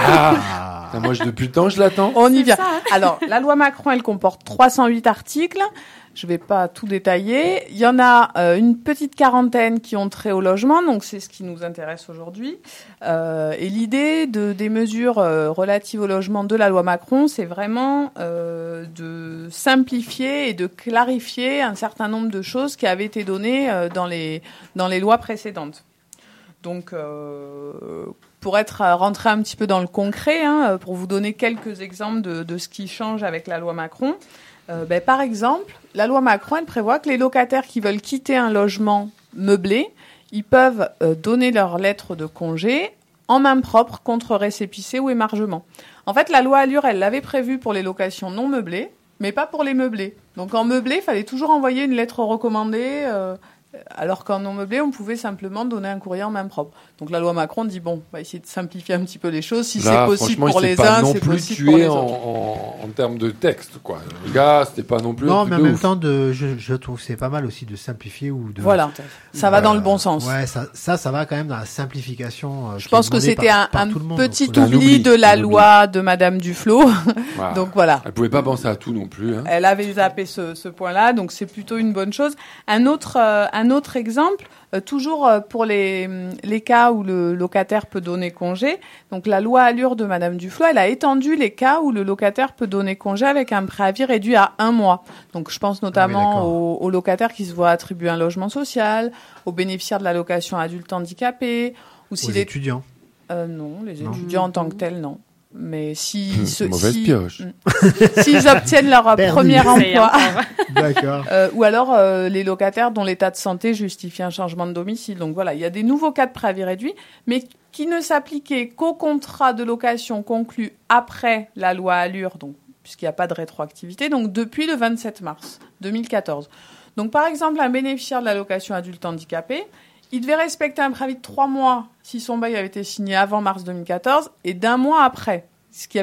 Ah, Putain, moi je, depuis le temps je l'attends. On y vient. Alors, la loi Macron, elle comporte trois cent huit articles. Je vais pas tout détailler. Il y en a euh, une petite quarantaine qui ont trait au logement, donc c'est ce qui nous intéresse aujourd'hui. Euh, et l'idée de, des mesures euh, relatives au logement de la loi Macron, c'est vraiment euh, de simplifier et de clarifier un certain nombre de choses qui avaient été données euh, dans les, dans les lois précédentes. Donc, euh, pour être rentré un petit peu dans le concret, hein, pour vous donner quelques exemples de, de ce qui change avec la loi Macron, euh, ben, par exemple, la loi Macron, elle prévoit que les locataires qui veulent quitter un logement meublé, ils peuvent euh, donner leur lettre de congé en main propre contre récépissé ou émargement. En fait, la loi Allure, elle l'avait prévu pour les locations non meublées, mais pas pour les meublés. Donc en meublé, il fallait toujours envoyer une lettre recommandée, euh, alors qu'en non meublé, on pouvait simplement donner un courrier en main propre. Donc la loi Macron dit, bon, on va essayer de simplifier un petit peu les choses. Si Là, c'est possible franchement, pour il les s'est pas uns, non c'est plus possible pour tué les en, autres. en, en termes de texte, quoi. Le gars, c'était pas non plus. un Non, truc mais en de même ouf. temps, de, je, je trouve que c'est pas mal aussi de simplifier ou de. Voilà, ça va Euh, dans le bon sens. Ouais, ça, ça, ça va quand même dans la simplification. euh, Je qui pense est que demandée c'était par- un, par un tout le monde, petit donc, faut- Un oubli, oubli, de la un oubli. loi de Madame Duflot. Voilà. Donc voilà. Elle pouvait pas penser à tout non plus. Hein. Elle avait zappé ce, ce point-là, donc c'est plutôt une bonne chose. Un autre, euh, un autre exemple, euh, toujours euh, pour les, les cas où le locataire peut donner congé. Donc la loi Allure de Madame Duflot, elle a étendu les cas où le locataire peut donner congé avec un préavis réduit à un mois. Donc je pense notamment d'accord. aux, aux locataires qui se voient attribuer un logement social, aux bénéficiaires de l'allocation adulte handicapé, ou aux si les étudiants. euh, non, les Non. étudiants en tant que tels, non. Mais si, Hum, se- mauvaise si- pioche. s'ils obtiennent leur euh, Perdu. premier C'est emploi, encore- D'accord. euh, ou alors euh, les locataires dont l'état de santé justifie un changement de domicile. Donc voilà, il y a des nouveaux cas de préavis réduit, mais qui ne s'appliquaient qu'aux contrats de location conclus après la loi Allure, donc puisqu'il n'y a pas de rétroactivité, donc depuis le vingt-sept mars deux mille quatorze. Donc par exemple, un bénéficiaire de l'allocation adulte handicapé, il devait respecter un préavis de trois mois si son bail avait été signé avant mars deux mille quatorze et d'un mois après, ce qui avait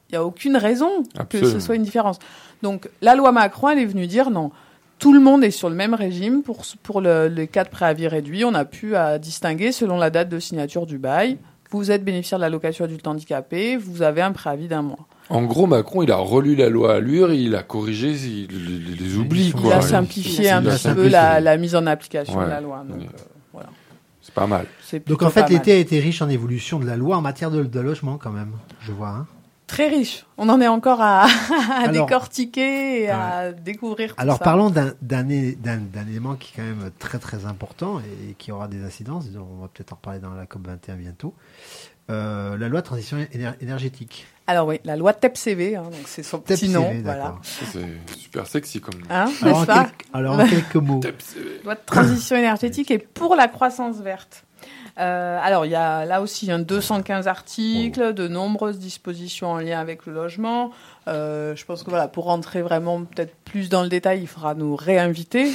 Il n'y a aucune raison Absolument. que ce soit une différence. Donc, la loi Macron, elle est venue dire non. Tout le monde est sur le même régime pour, pour le, les cas de préavis réduits. On n'a plus à distinguer selon la date de signature du bail. Vous êtes bénéficiaire de l'allocation adulte handicapé, vous avez un préavis d'un mois. En gros, Macron, il a relu la loi Allure, il a corrigé il, les, les oublis. Il Il quoi. a simplifié Il un a petit simplifié. peu la, la mise en application Ouais. de la loi. Donc, Ouais. euh, voilà. C'est pas mal. C'est Donc plutôt en fait, pas l'été mal. a été riche en évolution de la loi en matière de, de logement quand même, je vois. Hein. Très riche. On en est encore à, à Alors- décortiquer et à découvrir tout Alors ça. parlons d'un, d'un, é- d'un, d'un élément qui est quand même très très important et qui aura des incidences, on va peut-être en reparler dans la C O P vingt et un bientôt, euh, la loi de transition éner- énergétique. Alors oui, la loi T E P C V, hein, donc c'est son T E P petit C V, nom. d'accord. Voilà. Ça, c'est super sexy comme nom. Hein, Alors, en n'est-ce pas quelques, alors en quelques mots. T E P C V. Loi de transition énergétique et pour la croissance verte. Euh, alors, il y a là aussi hein, deux cent quinze articles, de nombreuses dispositions en lien avec le logement. Euh, je pense que voilà, pour rentrer vraiment peut-être plus dans le détail, il faudra nous réinviter.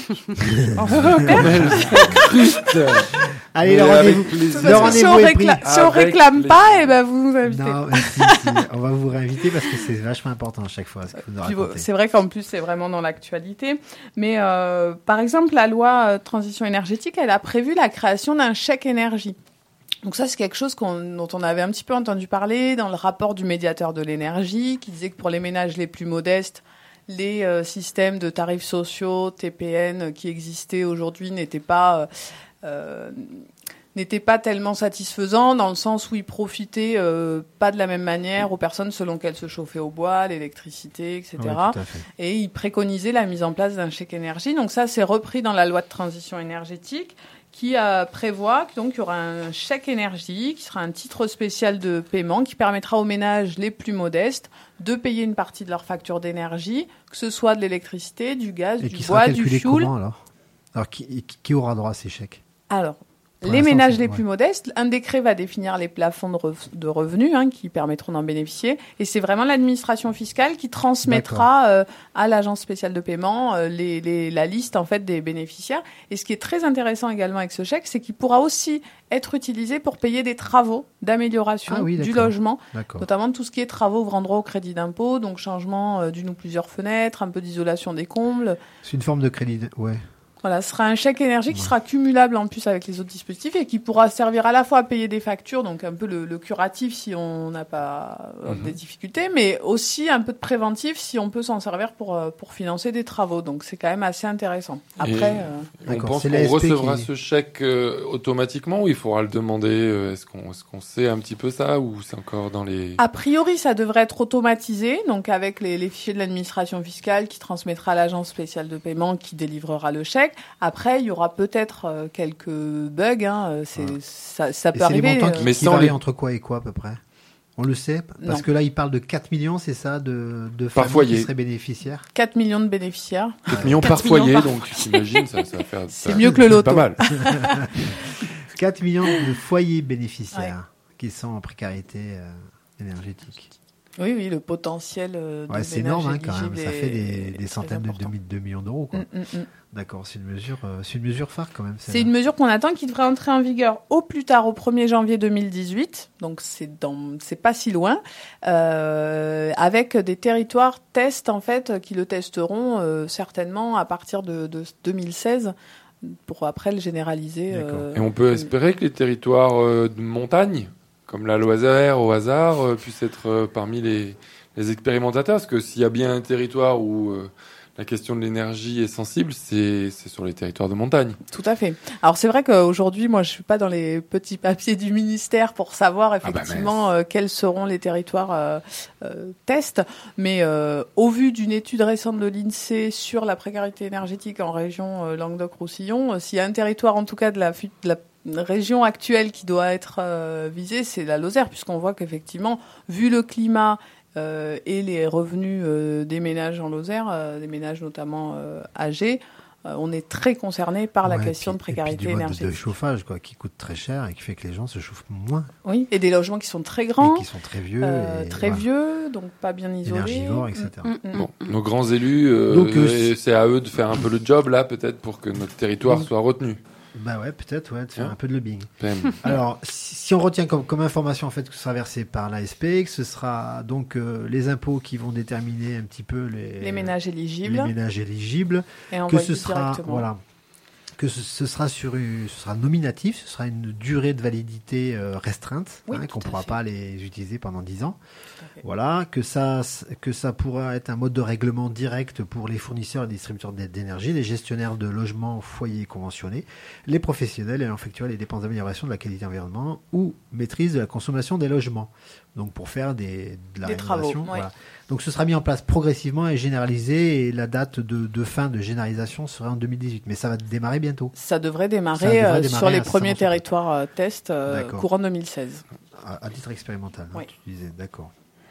Allez, Mais le avec rendez-vous. plaisir. Le Parce que si on, rendez-vous est pris. récla- si on Avec réclame plaisir. pas, eh ben vous nous invitez. Non, mais si, si, on va vous réinviter parce que c'est vachement important à chaque fois ce que vous nous Puis, racontez. c'est vrai qu'en plus, c'est vraiment dans l'actualité. Mais euh, par exemple, la loi euh, transition énergétique, elle a prévu la création d'un chèque énergie. Donc ça, c'est quelque chose qu'on, dont on avait un petit peu entendu parler dans le rapport du médiateur de l'énergie, qui disait que pour les ménages les plus modestes, les euh, systèmes de tarifs sociaux, T P N, qui existaient aujourd'hui n'étaient pas... Euh, euh, n'était pas tellement satisfaisant dans le sens où il profitait euh, pas de la même manière aux personnes selon qu'elles se chauffaient au bois, l'électricité, et cetera. Ouais, tout à fait. Et il préconisait la mise en place d'un chèque énergie. Donc ça, c'est repris dans la loi de transition énergétique qui euh, prévoit qu'il y aura un chèque énergie qui sera un titre spécial de paiement qui permettra aux ménages les plus modestes de payer une partie de leur facture d'énergie, que ce soit de l'électricité, du gaz, Et du qui sera bois, du calculé fioul. comment alors Alors qui, qui- qui aura droit à ces chèques Alors, Pour les l'instant, ménages c'est- les ouais. plus modestes, un décret va définir les plafonds de, rev- de revenus hein, qui permettront d'en bénéficier. Et c'est vraiment l'administration fiscale qui transmettra euh, à l'agence spéciale de paiement euh, les, les, la liste en fait des bénéficiaires. Et ce qui est très intéressant également avec ce chèque, c'est qu'il pourra aussi être utilisé pour payer des travaux d'amélioration Ah oui, du d'accord. logement, D'accord. notamment tout ce qui est travaux ouvrant droit au crédit d'impôt, donc changement euh, d'une ou plusieurs fenêtres, un peu d'isolation des combles. C'est une forme de crédit. de- Ouais. Voilà, ce sera un chèque énergie qui Ouais. sera cumulable en plus avec les autres dispositifs et qui pourra servir à la fois à payer des factures, donc un peu le, le curatif si on n'a pas euh, Mhm. des difficultés, mais aussi un peu de préventif si on peut s'en servir pour, euh, pour financer des travaux. Donc c'est quand même assez intéressant. Après, Et- euh, On D'accord, pense c'est qu'on l'A S P recevra qui- ce chèque euh, automatiquement ou il faudra le demander euh, Est-ce qu'on est-ce qu'on sait un petit peu ça ou c'est encore dans les... a priori, ça devrait être automatisé, donc avec les, les fichiers de l'administration fiscale qui transmettra à l'agence spéciale de paiement qui délivrera le chèque. Après, il y aura peut-être euh, quelques bugs, hein, euh, c'est, Ouais. ça, ça Et peut c'est les arriver. montants euh, qui, Mais qui sans varient les- entre quoi et quoi à peu près On le sait Parce Non. que là, il parle de quatre millions, c'est ça, de, de Par familles foyer. qui seraient bénéficiaires. quatre millions de bénéficiaires. quatre millions par quatre millions foyer, par donc tu t'imagines, ça, ça va faire... C'est ça- mieux que le loto. Pas mal. quatre millions de foyers bénéficiaires qui sont en précarité euh, énergétique. Oui, oui, le potentiel euh, de Ouais, c'est ménage énorme hein, quand même. éligible Ça fait est- des, est des très centaines de, important. de, mi- de millions d'euros. Quoi. Mm, mm, mm. D'accord, c'est une mesure, euh, c'est une mesure phare quand même. C'est une mesure qu'on attend qui devrait entrer en vigueur au plus tard au premier janvier deux mille dix-huit. Donc c'est dans, c'est pas si loin, euh, avec des territoires tests en fait qui le testeront euh, certainement à partir de, de deux mille seize pour après le généraliser. D'accord. euh, Et on peut espérer que les territoires euh, de montagne, comme la Loisère, au hasard, euh, puissent être euh, parmi les, les expérimentateurs. Parce que s'il y a bien un territoire où euh, la question de l'énergie est sensible, c'est, c'est sur les territoires de montagne. Tout à fait. Alors c'est vrai qu'aujourd'hui, moi, je suis pas dans les petits papiers du ministère pour savoir bah, effectivement euh, quels seront les territoires euh, euh, tests, mais euh, au vu d'une étude récente de l'INSEE sur la précarité énergétique en région euh, Languedoc-Roussillon, euh, s'il y a un territoire en tout cas de la, fut- de la région actuelle qui doit être euh, visée, c'est la Lozère, puisqu'on voit qu'effectivement, vu le climat Euh, et les revenus euh, des ménages en Lozère, euh, des ménages notamment euh, âgés, euh, on est très concerné par la Ouais, question puis- de précarité et puis du mode de- énergétique. de chauffage quoi, qui coûte très cher et qui fait que les gens se chauffent moins Oui, et des logements qui sont très grands, et qui sont très vieux. euh, et, très voilà, vieux, donc pas bien isolés. énergivores, et cetera. Mm, mm, Bon, mm. nos grands élus, euh, Donc, euh, et c'est à eux de faire un peu le job là, peut-être, pour que notre territoire Mm. soit retenu. Bah ouais, peut-être, ouais, de faire Hein un peu de lobbying. P M. Alors, si, si on retient comme, comme information en fait que ce sera versé par l'A S P, que ce sera donc euh, les impôts qui vont déterminer un petit peu les, Les ménages éligibles. les ménages éligibles, Et que envoyer ce sera directement. voilà, que ce, ce sera sur une- ce sera nominatif, ce sera une durée de validité euh, restreinte, Oui, hein, tout qu'on à pourra fait. pas les utiliser pendant dix ans. Tout à fait. Voilà, que ça, que ça pourra être un mode de règlement direct pour les fournisseurs et distributeurs d'énergie, les gestionnaires de logements, foyers conventionnés, les professionnels ayant effectué les dépenses d'amélioration de la qualité environnement ou maîtrise de la consommation des logements. Donc pour faire des, de la Des travaux, rénovation. ouais. Voilà. Donc ce sera mis en place progressivement et généralisé, et la date de, de fin de généralisation serait en deux mille dix-huit. Mais ça va démarrer bientôt, Ça devrait démarrer, Ça devrait euh, démarrer sur les incessamment premiers sous peu. territoires euh, tests euh, D'accord. courant deux mille seize. à, à titre expérimental. hein, Oui. tu disais, d'accord.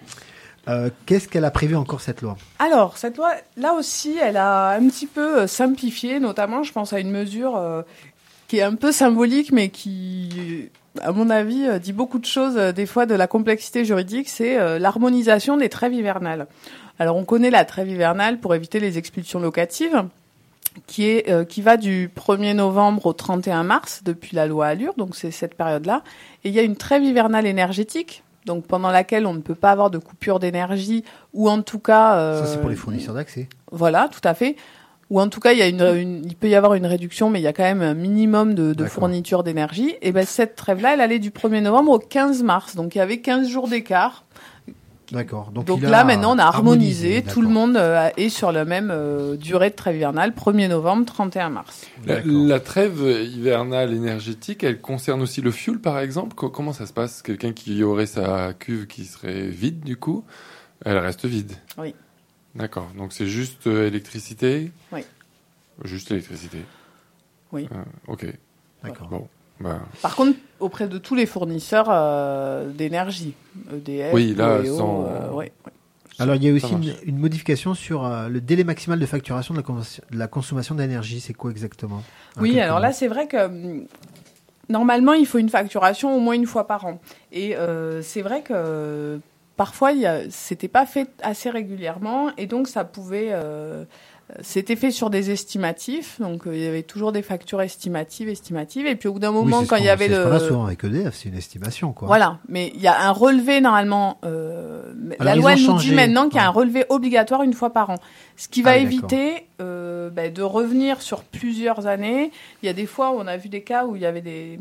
Euh, Qu'est-ce qu'elle a prévu encore cette loi? Alors, cette loi, là aussi, elle a un petit peu euh, simplifié, notamment, je pense à une mesure euh, qui est un peu symbolique, mais qui, à mon avis, euh, dit beaucoup de choses, euh, des fois, de la complexité juridique, c'est euh, l'harmonisation des trêves hivernales. Alors, on connaît la trêve hivernale pour éviter les expulsions locatives, qui est euh, qui va du premier novembre au trente et un mars, depuis la loi Allure, donc c'est cette période-là. Et il y a une trêve hivernale énergétique, donc pendant laquelle on ne peut pas avoir de coupure d'énergie, ou en tout cas... euh, Ça, c'est pour les fournisseurs d'accès. Voilà, tout à fait. Ou en tout cas, il y a une, une- il peut y avoir une réduction, mais il y a quand même un minimum de, de D'accord. fourniture d'énergie. Et ben cette trêve-là, elle allait du premier novembre au quinze mars, donc il y avait quinze jours d'écart. D'accord. Donc, Donc il a là, maintenant, on a harmonisé. harmonisé, Tout le d'accord. monde euh, est sur la même euh, durée de trêve hivernale, premier novembre, trente et un mars. La, D'accord. la trêve hivernale énergétique, elle concerne aussi le fuel, par exemple. Co- Comment ça se passe? Quelqu'un qui aurait sa cuve qui serait vide, du coup, elle reste vide. Oui. D'accord. Donc c'est juste euh, électricité. Oui. Juste électricité. Oui. Euh, ok. D'accord. Bon. Bah, Par contre, auprès de tous les fournisseurs euh, d'énergie, E D F, Oui, là, O E O, sans- euh, ouais, ouais. Alors, il y a Ça aussi marche. une, une modification sur euh, le délai maximal de facturation de la, cons- de la consommation d'énergie. C'est quoi exactement? En Oui, quelques alors mots. là, c'est vrai que hum, normalement, il faut une facturation au moins une fois par an. Et euh, c'est vrai que euh, parfois, il y a- c'était pas fait assez régulièrement, et donc ça pouvait. euh, C'était fait sur des estimatifs, donc euh, il y avait toujours des factures estimatives, estimatives, et puis au bout d'un Oui, moment, c'est ce quand il y qu'on- avait c'est ce qu'on a le, souvent avec E D F, c'est une estimation, quoi. voilà, mais il y a un relevé normalement. Euh, Alors, la ils loi ont elle nous changé. dit maintenant qu'il y a un Ouais. relevé obligatoire une fois par an, ce qui va Ah oui, d'accord. éviter euh, ben, de revenir sur plusieurs années. Il y a des fois où on a vu des cas où il y avait des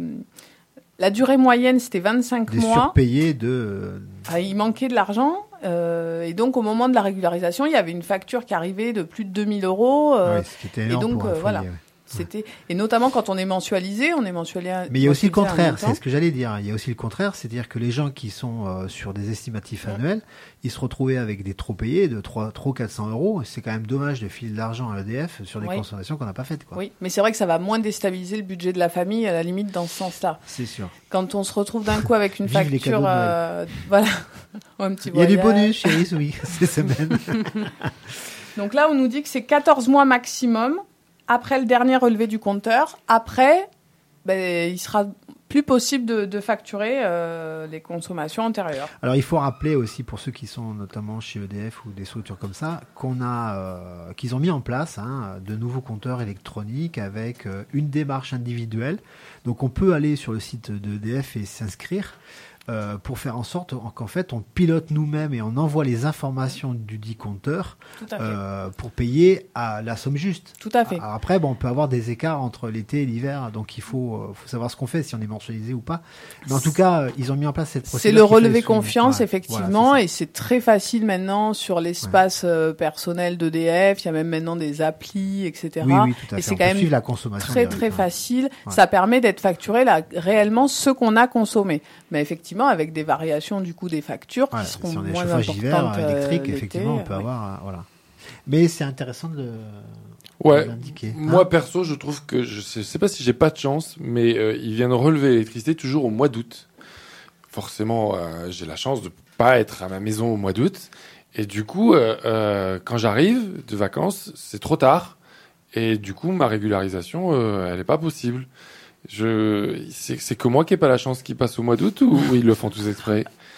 la durée moyenne c'était vingt-cinq Des mois. surpayés de. Ah, il manquait de l'argent euh, et donc au moment de la régularisation, il y avait une facture qui arrivait de plus de deux mille euros. euh, Ouais, ce qui était énorme et donc, pour un euh, foyer, voilà. ouais. C'était et notamment quand on est mensualisé, on est mensualisé. Mais il y a aussi le mensualisé à un contraire, montant. c'est ce que j'allais dire. Il y a aussi le contraire, c'est-à-dire que les gens qui sont euh, sur des estimatifs Ouais. annuels, ils se retrouvaient avec des trop payés de trois, trop quatre cents euros. C'est quand même dommage de filer de l'argent à E D F sur des Oui. consommations qu'on n'a pas faites, quoi. Oui, mais c'est vrai que ça va moins déstabiliser le budget de la famille à la limite dans ce sens-là. C'est sûr. Quand on se retrouve d'un coup avec une Vive les facture, cadeaux de Noël. euh, voilà, ou un petit Il y a du voyage. bonus, chérie, oui, ces semaines. Donc là, on nous dit que c'est quatorze mois maximum après le dernier relevé du compteur. Après, ben, il sera plus possible de, de facturer euh, les consommations antérieures. Alors, il faut rappeler aussi pour ceux qui sont notamment chez E D F ou des structures comme ça, qu'on a, euh, qu'ils ont mis en place hein, de nouveaux compteurs électroniques avec euh, une démarche individuelle. Donc, on peut aller sur le site de E D F et s'inscrire euh, pour faire en sorte qu'en fait, on pilote nous-mêmes et on envoie les informations du dit compteur Tout à fait. euh, pour payer à la somme juste. Tout à fait. Alors après, bon, on peut avoir des écarts entre l'été et l'hiver, donc il faut, euh, faut savoir ce qu'on fait, si on est mensualisé ou pas. Mais en tout cas, euh, ils ont mis en place cette procédure. C'est le qu'il fallait relevé souligner. confiance, Ouais, effectivement, voilà, c'est et c'est très facile maintenant sur l'espace euh, personnel d'E D F. Il y a même maintenant des applis, et cetera. ça. Oui, oui, tout à Et fait. c'est On quand peut même suivre la consommation Très, directe, très hein. facile. Ouais. Ça permet d'être facturé là, réellement ce qu'on a consommé. Mais effectivement, avec des variations du coup des factures Voilà, qui seront si on est moins chauffage hiver, importantes euh, électrique, l'été, effectivement, on peut ouais. avoir, euh, voilà. Mais c'est intéressant de le- Ouais. de l'indiquer. Moi, Hein perso, je trouve que je sais, je sais pas si j'ai pas de chance, mais euh, ils viennent relever l'électricité toujours au mois d'août. Forcément, euh, j'ai la chance de pas être à ma maison au mois d'août. Et du coup, euh, euh, quand j'arrive de vacances, c'est trop tard. Et du coup, ma régularisation, euh, elle est pas possible. Je, c'est, c'est que moi qui ai pas la chance qu'ils passent au mois d'août ou, ou ils le font tous exprès?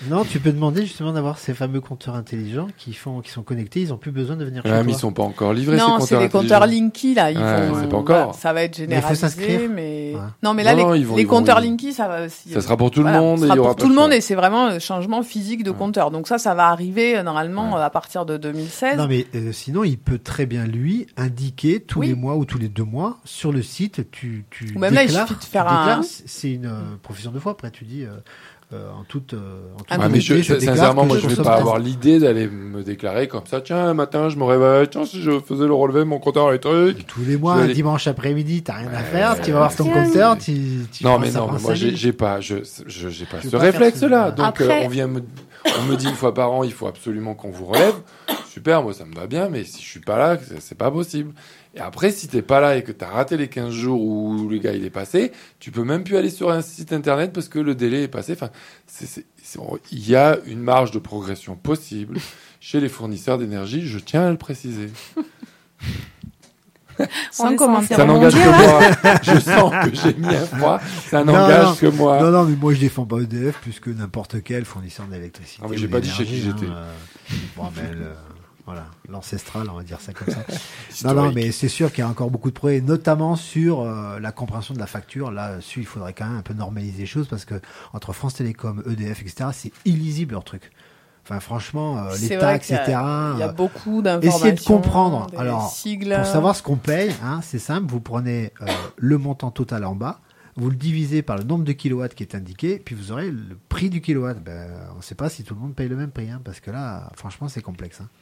Non, tu peux demander justement d'avoir ces fameux compteurs intelligents qui font, qui sont connectés. Ils ont plus besoin de venir chez Ah, toi. mais ils sont pas encore livrés, Non, ces c'est compteurs les compteurs intelligents. Linky là. Ils Ouais, vont, c'est pas encore. voilà, ça va être Mais il faut généralisé, s'inscrire. mais Ouais. non, mais là Non, non, les, ils vont- les ils vont- compteurs ils- Linky, ça va. Ça sera pour tout le voilà, monde ça et il sera y aura pour pas tout de le monde choix. et c'est vraiment un changement physique de Ouais. compteur. Donc ça, ça va arriver euh, normalement Ouais. euh, à partir de deux mille seize. Non, mais euh, sinon, il peut très bien, lui, indiquer tous Oui. les mois ou tous les deux mois sur le site. Tu, tu Ou même là, il déclares, suffit de faire tu déclares, un- c'est- C'est une euh, profession de foi. Après, tu dis euh, euh, en toute. Euh, en toute Ah, Ouais, mais je, honnêteté, déclare sincèrement, que moi, je je vais consomme pas tant. avoir l'idée d'aller me déclarer comme ça. Tiens, un matin, je me réveille. Tiens, si je faisais le relevé de mon compteur électrique. Tous les mois, Je vais un aller- dimanche après-midi, t'as rien à Ouais, faire. Tu vas voir ton tiens. compteur. Tu, tu Non, prends mais ça non, prend mais moi, cinq j'ai, minutes. j'ai pas, je, je, j'ai pas Je veux ce pas faire réflexe-là. ce- Donc, Après- euh, on vient me, on me dit une fois par an, il faut absolument qu'on vous relève. Super, moi, ça me va bien, mais si je suis pas là, c'est, c'est pas possible. Et après, si t'es pas là et que t'as raté les quinze jours où le gars il est passé, tu peux même plus aller sur un site internet parce que le délai est passé. Enfin, c'est, c'est, c'est- il y a une marge de progression possible chez les fournisseurs d'énergie. Je tiens à le préciser. On Sans est commentaire. censé Ça rebondir, n'engage que là. moi. Je sens que j'ai mis un froid. Ça Non, n'engage non. que moi. Non, non, mais moi je défends pas E D F plus que n'importe quel fournisseur d'électricité. Ah, mais j'ai ou pas dit chez qui d'énergie, j'étais. hein, euh, bon, ben, le- voilà, l'ancestral, on va dire ça comme ça. Non, Historique. non, mais c'est sûr qu'il y a encore beaucoup de progrès, notamment sur euh, la compréhension de la facture. Là-dessus, il faudrait quand même un peu normaliser les choses parce que entre France Télécom, E D F, et cetera, c'est illisible leur truc. Enfin, franchement, euh, C'est les vrai taxes, qu'il y a- et cetera. Il y a euh, beaucoup d'informations. essayez de comprendre. des Alors, sigles. Pour savoir ce qu'on paye, hein, c'est simple. Vous prenez euh, le montant total en bas, vous le divisez par le nombre de kilowatts qui est indiqué, puis vous aurez le prix du kilowatt. Ben, on ne sait pas si tout le monde paye le même prix, hein, parce que là, franchement, c'est complexe. Hein.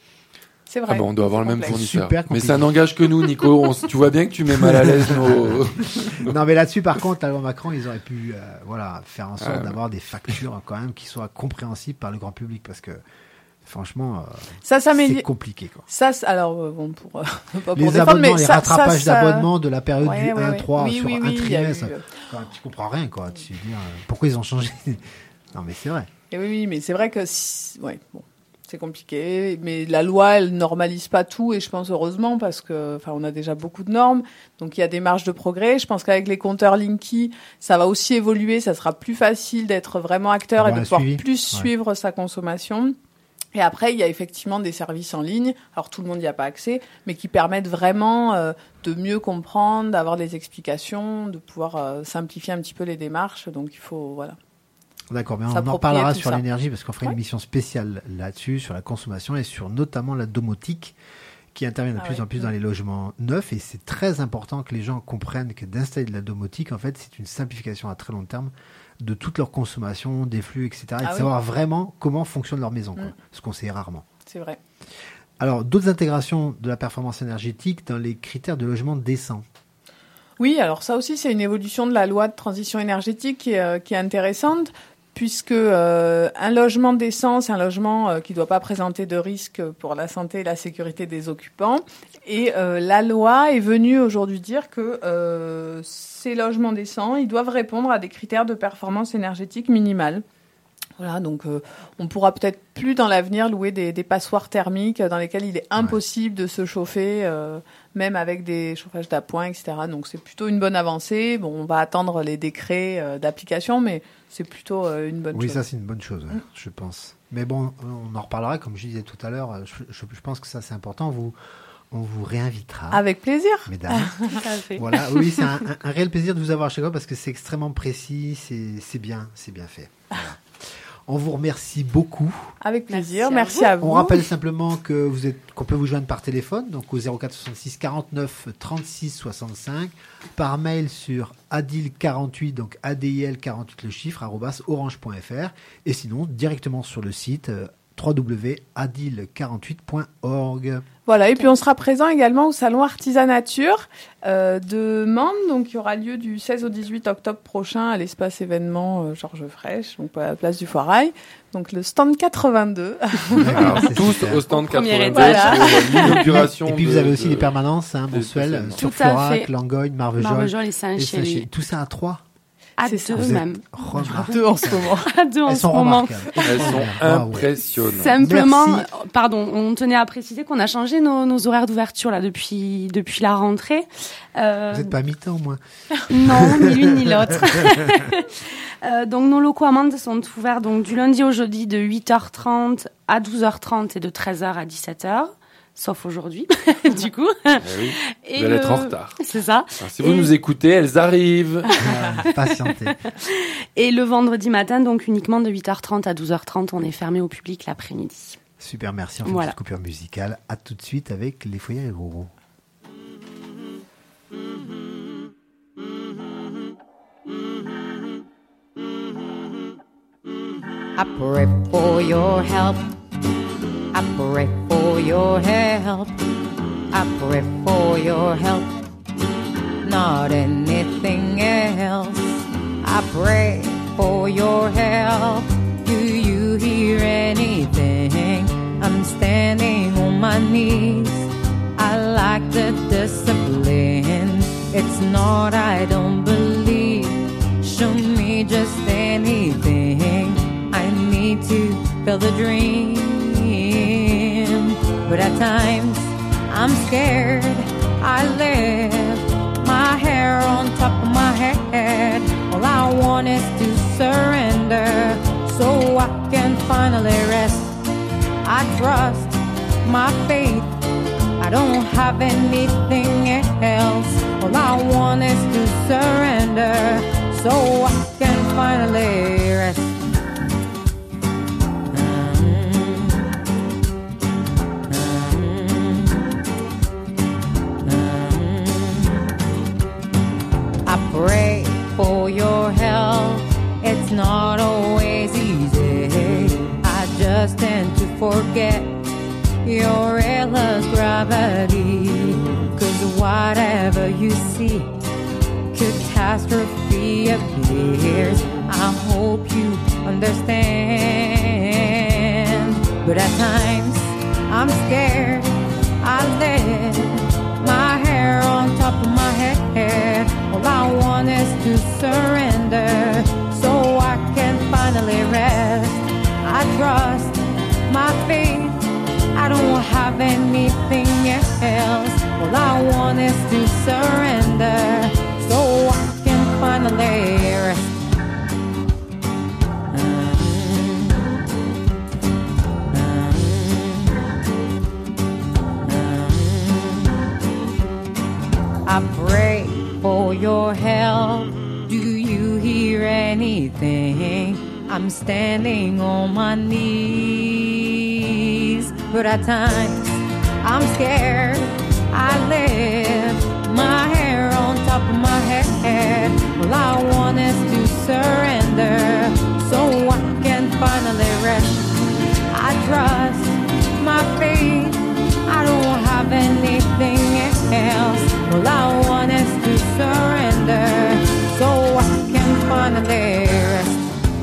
C'est vrai. Ah bon, on doit avoir le C'est même complexe. fournisseur. Super Mais compliqué. ça n'engage que nous, Nico. On s- tu vois bien que tu mets mal à l'aise nos. Non, mais là-dessus, par contre, la loi Macron, ils auraient pu, euh, voilà, faire en sorte Ah, d'avoir des factures quand même qui soient compréhensibles par le grand public, parce que franchement, euh, Ça, ça c'est m'est compliqué, quoi. Ça, c'est- alors, euh, bon, pour, euh, pas pour Les défendre, abonnements, mais les ça, rattrapages ça, ça- d'abonnements de la période Ouais, du ouais, un ouais. trois Oui, sur oui, un oui, il y a trimestre. eu, euh, Enfin, tu comprends rien, quoi. Tu dis, euh, pourquoi ils ont changé? Non, mais c'est vrai. Et oui, oui, mais c'est vrai que, si- ouais, bon, c'est compliqué. Mais la loi, elle normalise pas tout, et je pense heureusement parce que, enfin, on a déjà beaucoup de normes, donc il y a des marges de progrès. Je pense qu'avec les compteurs Linky, ça va aussi évoluer. Ça sera plus facile d'être vraiment acteur et Avoir de un pouvoir suivi. plus Ouais. suivre sa consommation. Et après, il y a effectivement des services en ligne. Alors, tout le monde n'y a pas accès, mais qui permettent vraiment euh, de mieux comprendre, d'avoir des explications, de pouvoir euh, simplifier un petit peu les démarches. Donc, il faut, voilà. D'accord, mais on en S'approprier parlera tout sur ça. l'énergie parce qu'on fera une Ouais. émission spéciale là-dessus, sur la consommation et sur notamment la domotique qui intervient de Ah plus ouais. en plus dans les logements neufs. Et c'est très important que les gens comprennent que d'installer de la domotique, en fait, c'est une simplification à très long terme de toute leur consommation, des flux, et cetera. Et Ah de oui. savoir vraiment comment fonctionne leur maison, quoi, Mm. ce qu'on sait rarement. C'est vrai. Alors, d'autres intégrations de la performance énergétique dans les critères de logement décent. Oui, alors ça aussi, c'est une évolution de la loi de transition énergétique qui est, euh, qui est intéressante, puisque euh, un logement décent, c'est un logement euh, qui ne doit pas présenter de risque pour la santé et la sécurité des occupants. Et euh, la loi est venue aujourd'hui dire que euh, ces logements décents, ils doivent répondre à des critères de performance énergétique minimale. Voilà, donc euh, on pourra peut-être plus dans l'avenir louer des, des passoires thermiques dans lesquelles il est impossible de se chauffer, euh, même avec des chauffages d'appoint, et cetera. Donc c'est plutôt une bonne avancée. Bon, on va attendre les décrets euh, d'application, mais c'est plutôt euh, une bonne Oui, chose. ça, c'est une bonne chose, ouais, Mm. je pense. Mais bon, on en reparlera, comme je disais tout à l'heure. Je, je- je pense que ça, c'est important. Vous, on vous réinvitera, Avec plaisir. mesdames. Tout à fait. Voilà, oui, c'est un, un- un réel plaisir de vous avoir à chaque fois parce que c'est extrêmement précis, c'est c'est bien, c'est bien fait. Voilà. On vous remercie beaucoup. Avec plaisir. Merci Merci à à vous. On rappelle simplement que vous êtes, qu'on peut vous joindre par téléphone, donc au zéro quatre soixante-six quarante-neuf trente-six soixante-cinq, par mail sur adil quarante-huit, donc A D I L quarante-huit le chiffre, arobase orange point f r, et sinon directement sur le site euh, w w w point adil quarante-huit point org. Voilà, et puis on sera présent également au salon Artisanature euh, de Mende, donc qui aura lieu du seize au dix-huit octobre prochain à l'espace événement euh, Georges Frêche, donc à la place du Foirail, donc le stand quatre-vingt-deux. D'accord, c'est Tous super. au stand Au premier quatre-vingt-deux étage. pour l'inauguration. Et puis vous de- avez aussi de- les permanences hein, des mensuelles spécialements. sur Tout à Florac, fait. Langogne, Marvejols, Marvejols et et Saint-Chély. Saint-Chély. Tout ça à trois. À C'est ça. deux Vous êtes même. remarquables. Deux en ce moment. À deux en Elles ce sont moment. remarquables. Elles sont Waouh. impressionnantes. Simplement, Merci. pardon, on tenait à préciser qu'on a changé nos, nos horaires d'ouverture là depuis depuis la rentrée. Euh, Vous n'êtes pas à mi-temps, au moins. Non, ni l'une ni l'autre. Euh, donc nos locaux Amande sont ouverts donc du lundi au jeudi de huit heures trente à douze heures trente et de treize heures à dix-sept heures. Sauf aujourd'hui, du coup. Eh oui, Et vous allez être le- en retard. C'est ça. Alors, si vous Et- nous écoutez, elles arrivent. Ah, patientez. Et le vendredi matin, donc uniquement de huit heures trente à douze heures trente, on est fermé au public l'après-midi. Super, merci. On fait Voilà. une petite coupure musicale. À tout de suite avec les Foyers Ruraux. I pray for your help. I pray for your help. I pray for your help. Not anything else. I pray for your help. Do you hear anything? I'm standing on my knees. I lack the discipline. It's not I don't believe. Show me just anything. I need to feel the dream. But at times I'm scared. I live my hair on top of my head. All I want is to surrender so I can finally rest. I trust my faith. I don't have anything else. All I want is to surrender so I can finally rest. I pray for your help. It's not always easy. I just tend to forget your endless gravity. Cause whatever you see, catastrophe appears. I hope you understand. But at times I'm scared. I let my hair on top of my head. All I want is to surrender so I can finally rest. I trust my faith. I don't have anything else. All I want is to surrender so I can finally rest. I pray for your help. Do you hear anything? I'm standing on my knees. But at times I'm scared. I lift my hair on top of my head. All I want is to surrender so I can finally rest. I trust my faith. I don't have anything else. All I want is to surrender so I can finally rest.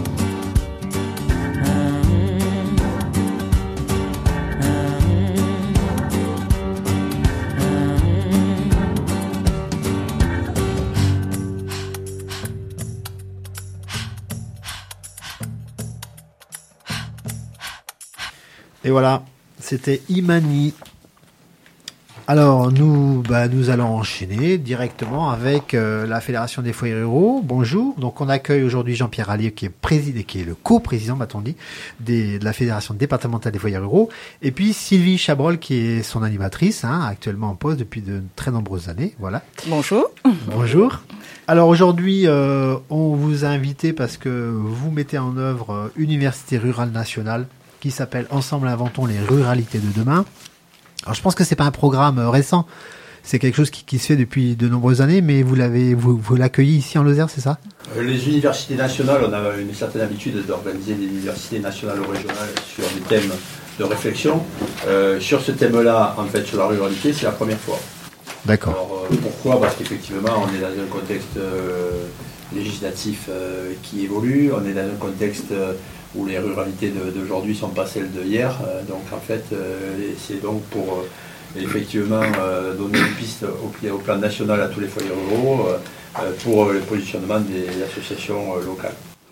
Et voilà, c'était Imani. Alors, nous, bah, nous allons enchaîner directement avec euh, la Fédération des foyers ruraux. Bonjour. Donc, on accueille aujourd'hui Jean-Pierre Allier, qui est président, qui est le co-président, m'a-t-on dit, des, de la Fédération départementale des foyers ruraux. Et puis, Sylvie Chabrol, qui est son animatrice, hein, actuellement en poste depuis de très nombreuses années. Voilà. Bonjour. Bonjour. Alors, aujourd'hui, euh, on vous a invité parce que vous mettez en œuvre euh, Université Rurale Nationale, qui s'appelle Ensemble inventons les ruralités de demain. Alors je pense que c'est pas un programme euh, récent, c'est quelque chose qui, qui se fait depuis de nombreuses années, mais vous l'avez, vous, vous l'accueillez ici en Lozère, c'est ça? Euh, Les universités nationales, on a une certaine habitude d'organiser des universités nationales ou régionales sur des thèmes de réflexion. Euh, sur ce thème-là, en fait, sur la ruralité, c'est la première fois. D'accord. Alors euh, pourquoi? Parce qu'effectivement, on est dans un contexte euh, législatif euh, qui évolue, on est dans un contexte euh, où les ruralités de- d'aujourd'hui ne sont pas celles de hier. Euh, donc en fait, euh, et c'est donc pour euh, effectivement euh, donner une piste au, au plan national à tous les foyers ruraux euh, euh, pour le positionnement des associations euh, locales.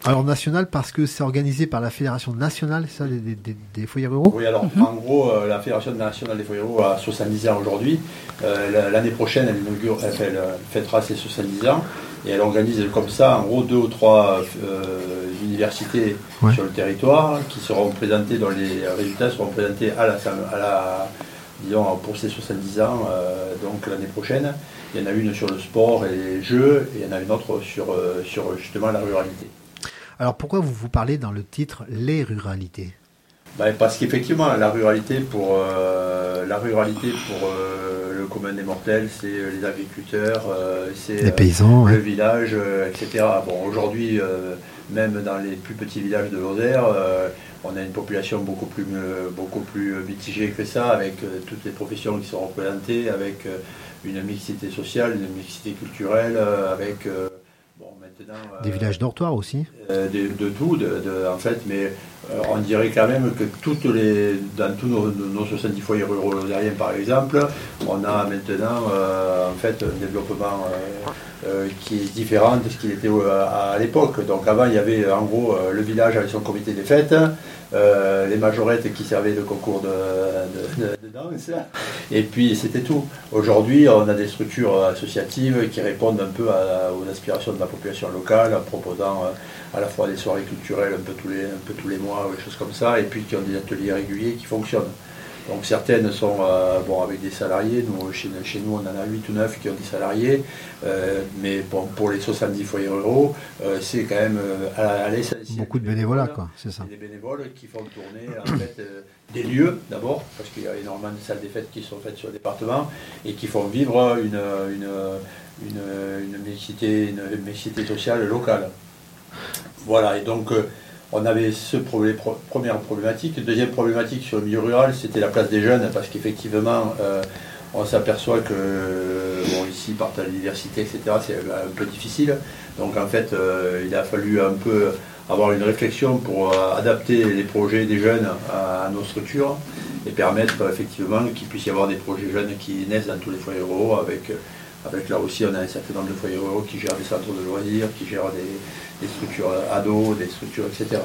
Alors national parce que c'est organisé par la Fédération nationale, ça, des, des, des foyers ruraux. Oui, alors mm-hmm. en gros, euh, la Fédération nationale des foyers ruraux a soixante-dix ans aujourd'hui. Euh, l'année prochaine, elle, inaugure, elle, elle fêtera ses soixante-dix ans et elle organise comme ça, en gros, deux ou trois euh, universités ouais. sur le territoire qui seront présentées, dont les résultats seront présentés à la, à la disons, pour ces soixante-dix ans, euh, donc l'année prochaine. Il y en a une sur le sport et les jeux, et il y en a une autre sur, euh, sur justement la ruralité. Alors pourquoi vous vous parlez dans le titre les ruralités? Ben, parce qu'effectivement la ruralité pour euh, la ruralité pour euh, le commun des mortels, c'est les agriculteurs, euh, c'est les paysans, euh, le ouais. village, euh, et cetera. Bon, aujourd'hui, euh, même dans les plus petits villages de Lozère, euh, on a une population beaucoup plus euh, beaucoup plus mitigée que ça, avec euh, toutes les professions qui sont représentées, avec euh, une mixité sociale, une mixité culturelle, euh, avec euh, bon, maintenant, euh, des villages dortoirs aussi. Euh, de, de tout, de, de, en fait, mais euh, on dirait quand même que toutes les, dans tous nos, nos soixante-dix foyers ruraux lozériens, par exemple, on a maintenant euh, en fait un développement euh, euh, qui est différent de ce qu'il était euh, à, à l'époque. Donc avant, il y avait en gros euh, le village avec son comité des fêtes, euh, les majorettes qui servaient de concours de, de, de, de danse, et puis c'était tout. Aujourd'hui, on a des structures associatives qui répondent un peu à, aux aspirations de la population locale, en proposant euh, à la fois des soirées culturelles un peu tous les, un peu tous les mois, ou des choses comme ça, et puis qui ont des ateliers réguliers qui fonctionnent. Donc certaines sont euh, bon, avec des salariés, nous, chez, chez nous on en a huit ou neuf qui ont des salariés, euh, mais bon, pour les soixante-dix foyers ruraux, euh, c'est quand même euh, à, à l'essentiel. Beaucoup de bénévolat, quoi, c'est ça. Des bénévoles qui font tourner en fait, euh, des lieux d'abord, parce qu'il y a énormément de salles des fêtes qui sont faites sur le département, et qui font vivre une, une, une, une, mixité, une, une mixité sociale locale. Voilà, et donc euh, on avait ce problème, pro, première problématique. Deuxième problématique sur le milieu rural, c'était la place des jeunes, parce qu'effectivement, euh, on s'aperçoit que, bon, ici, partent à l'université, et cetera, c'est un peu difficile. Donc en fait, euh, il a fallu un peu avoir une réflexion pour euh, adapter les projets des jeunes à, à nos structures et permettre euh, effectivement qu'il puisse y avoir des projets jeunes qui naissent dans tous les foyers ruraux, avec, avec là aussi, on a un certain nombre de foyers ruraux qui gèrent des centres de loisirs, qui gèrent des des structures ados, des structures, et cetera.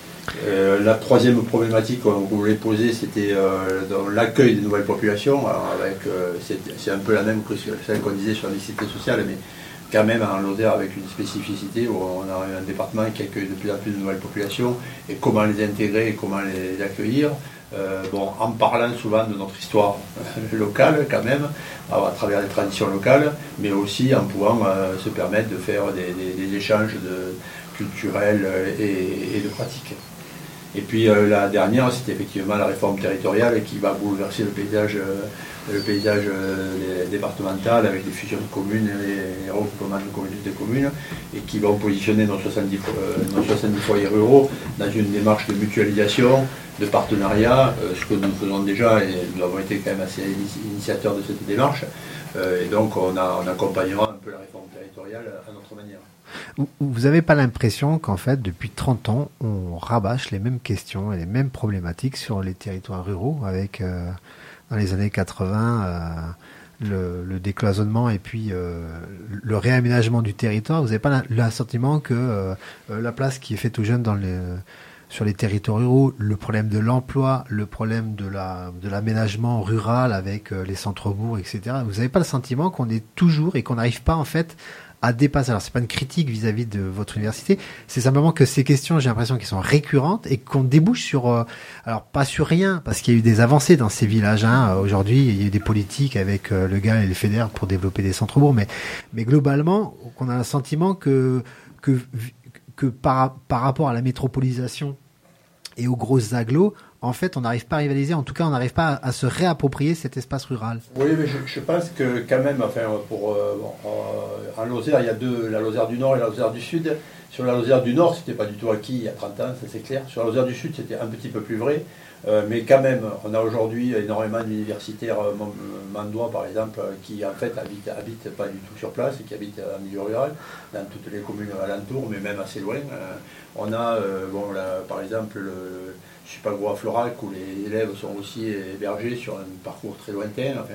Euh, la troisième problématique qu'on voulait poser, c'était euh, dans l'accueil des nouvelles populations. Alors avec, euh, c'est, c'est un peu la même que celle qu'on disait sur la mixité sociale, mais quand même en Lozère avec une spécificité où on a un département qui accueille de plus en plus de nouvelles populations, et comment les intégrer et comment les accueillir. Euh, bon, en parlant souvent de notre histoire locale quand même, à travers les traditions locales, mais aussi en pouvant euh, se permettre de faire des, des, des échanges de, culturels et, et de pratiques. Et puis euh, la dernière, c'était effectivement la réforme territoriale qui va bouleverser le paysage, euh, le paysage euh, départemental avec des fusions de communes et les regroupements de communautés de communes, et qui vont positionner nos soixante-dix, euh, nos soixante-dix foyers ruraux dans une démarche de mutualisation, de partenariat, euh, ce que nous faisons déjà, et nous avons été quand même assez initiateurs de cette démarche, euh, et donc on, a, on accompagnera un peu la réforme territoriale à notre manière. Vous n'avez pas l'impression qu'en fait, depuis trente ans, on rabâche les mêmes questions et les mêmes problématiques sur les territoires ruraux, avec, euh, dans les années quatre-vingts, euh, le, le décloisonnement et puis euh, le réaménagement du territoire? Vous n'avez pas le sentiment que euh, la place qui est faite aux jeunes dans les, sur les territoires ruraux, le problème de l'emploi, le problème de, la, de l'aménagement rural avec euh, les centres-bourgs, et cetera, vous n'avez pas le sentiment qu'on est toujours et qu'on n'arrive pas en fait à dépasser? Alors c'est pas une critique vis-à-vis de votre université, c'est simplement que ces questions, j'ai l'impression qu'elles sont récurrentes et qu'on débouche sur, euh, alors pas sur rien, parce qu'il y a eu des avancées dans ces villages. Hein. Aujourd'hui, il y a eu des politiques avec euh, le G A L et le FEDER pour développer des centres-bourgs, mais mais globalement, qu'on a un sentiment que que que par par rapport à la métropolisation et aux grosses agglos, en fait, on n'arrive pas à rivaliser, en tout cas, on n'arrive pas à, à se réapproprier cet espace rural. Oui, mais je, je pense que quand même, enfin, pour, euh, bon, euh, en Lozère, il y a deux, la Lozère du Nord et la Lozère du Sud. Sur la Lozère du Nord, c'était pas du tout acquis il y a trente ans, ça c'est clair. Sur la Lozère du Sud, c'était un petit peu plus vrai. Euh, mais quand même, on a aujourd'hui énormément d'universitaires, euh, Mandois par exemple, qui en fait habitent, habitent pas du tout sur place, et qui habitent en milieu rural, dans toutes les communes alentours, mais même assez loin. Euh, on a, euh, bon, là, par exemple, le Supagro à Florac, où les élèves sont aussi hébergés sur un parcours très lointain. Enfin,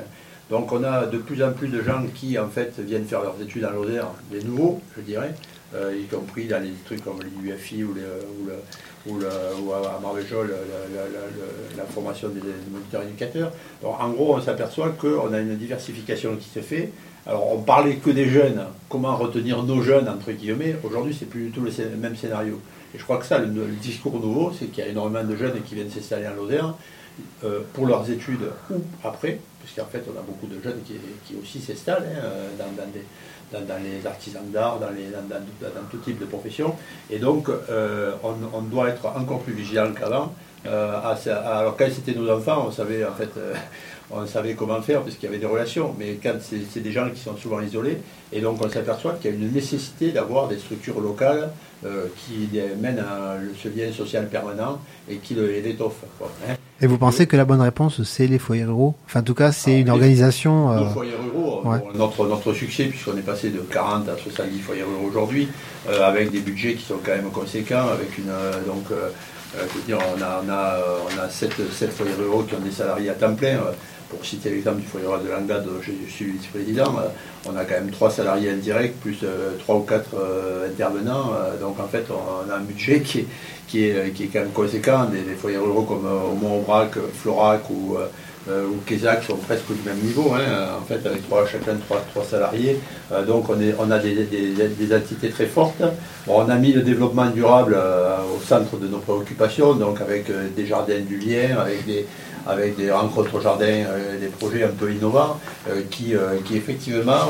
Donc on a de plus en plus de gens qui en fait viennent faire leurs études en Lozère, des nouveaux, je dirais, euh, y compris dans les trucs comme l'U F I ou, les, ou, le, ou, le, ou à Marvejols la, la, la, la, la formation des, des moniteurs éducateurs. Donc en gros, on s'aperçoit qu'on a une diversification qui se fait. Alors on parlait que des jeunes, comment retenir nos jeunes entre guillemets. Aujourd'hui, c'est plus du tout le, le même scénario. Et je crois que ça, le, le discours nouveau, c'est qu'il y a énormément de jeunes qui viennent s'installer en Lozère euh, pour leurs études ou après, parce qu'en fait, on a beaucoup de jeunes qui, qui aussi s'installent hein, dans, dans, des, dans, dans les artisans d'art, dans, les, dans, dans, dans tout type de profession. Et donc, euh, on, on doit être encore plus vigilant qu'avant. Euh, à, à, alors quand c'était nos enfants, on savait en fait, euh, on savait comment faire parce qu'il y avait des relations. Mais quand c'est, c'est des gens qui sont souvent isolés, et donc on s'aperçoit qu'il y a une nécessité d'avoir des structures locales euh, qui mènent à ce lien social permanent et qui l'étoffent. Hein. Et vous pensez que la bonne réponse, c'est les foyers ruraux? Enfin, en tout cas, c'est ah, une les, organisation... Euh... Nos foyers ruraux, ouais. bon, notre, notre succès, puisqu'on est passé de quarante à soixante-dix foyers ruraux aujourd'hui, euh, avec des budgets qui sont quand même conséquents, avec une... Euh, donc, euh, je veux dire, on a, on a, on a sept, sept foyers ruraux qui ont des salariés à temps plein. Pour citer l'exemple du foyer rural de Langlade, dont je suis vice-président, on a quand même trois salariés indirects, plus trois ou quatre intervenants. Donc en fait, on a un budget qui est, qui est, qui est quand même conséquent. Des, des foyers ruraux comme au Mont-Aubrac, Florac ou, euh, ou Quézac sont presque du même niveau, hein, en fait, avec trois, chacun trois, trois salariés. Euh, donc on, est, on a des, des, des entités très fortes. Bon, on a mis le développement durable euh, au centre de nos préoccupations, donc avec euh, des jardins du lien, avec des, avec des rencontres au jardin, euh, des projets un peu innovants euh, qui, euh, qui effectivement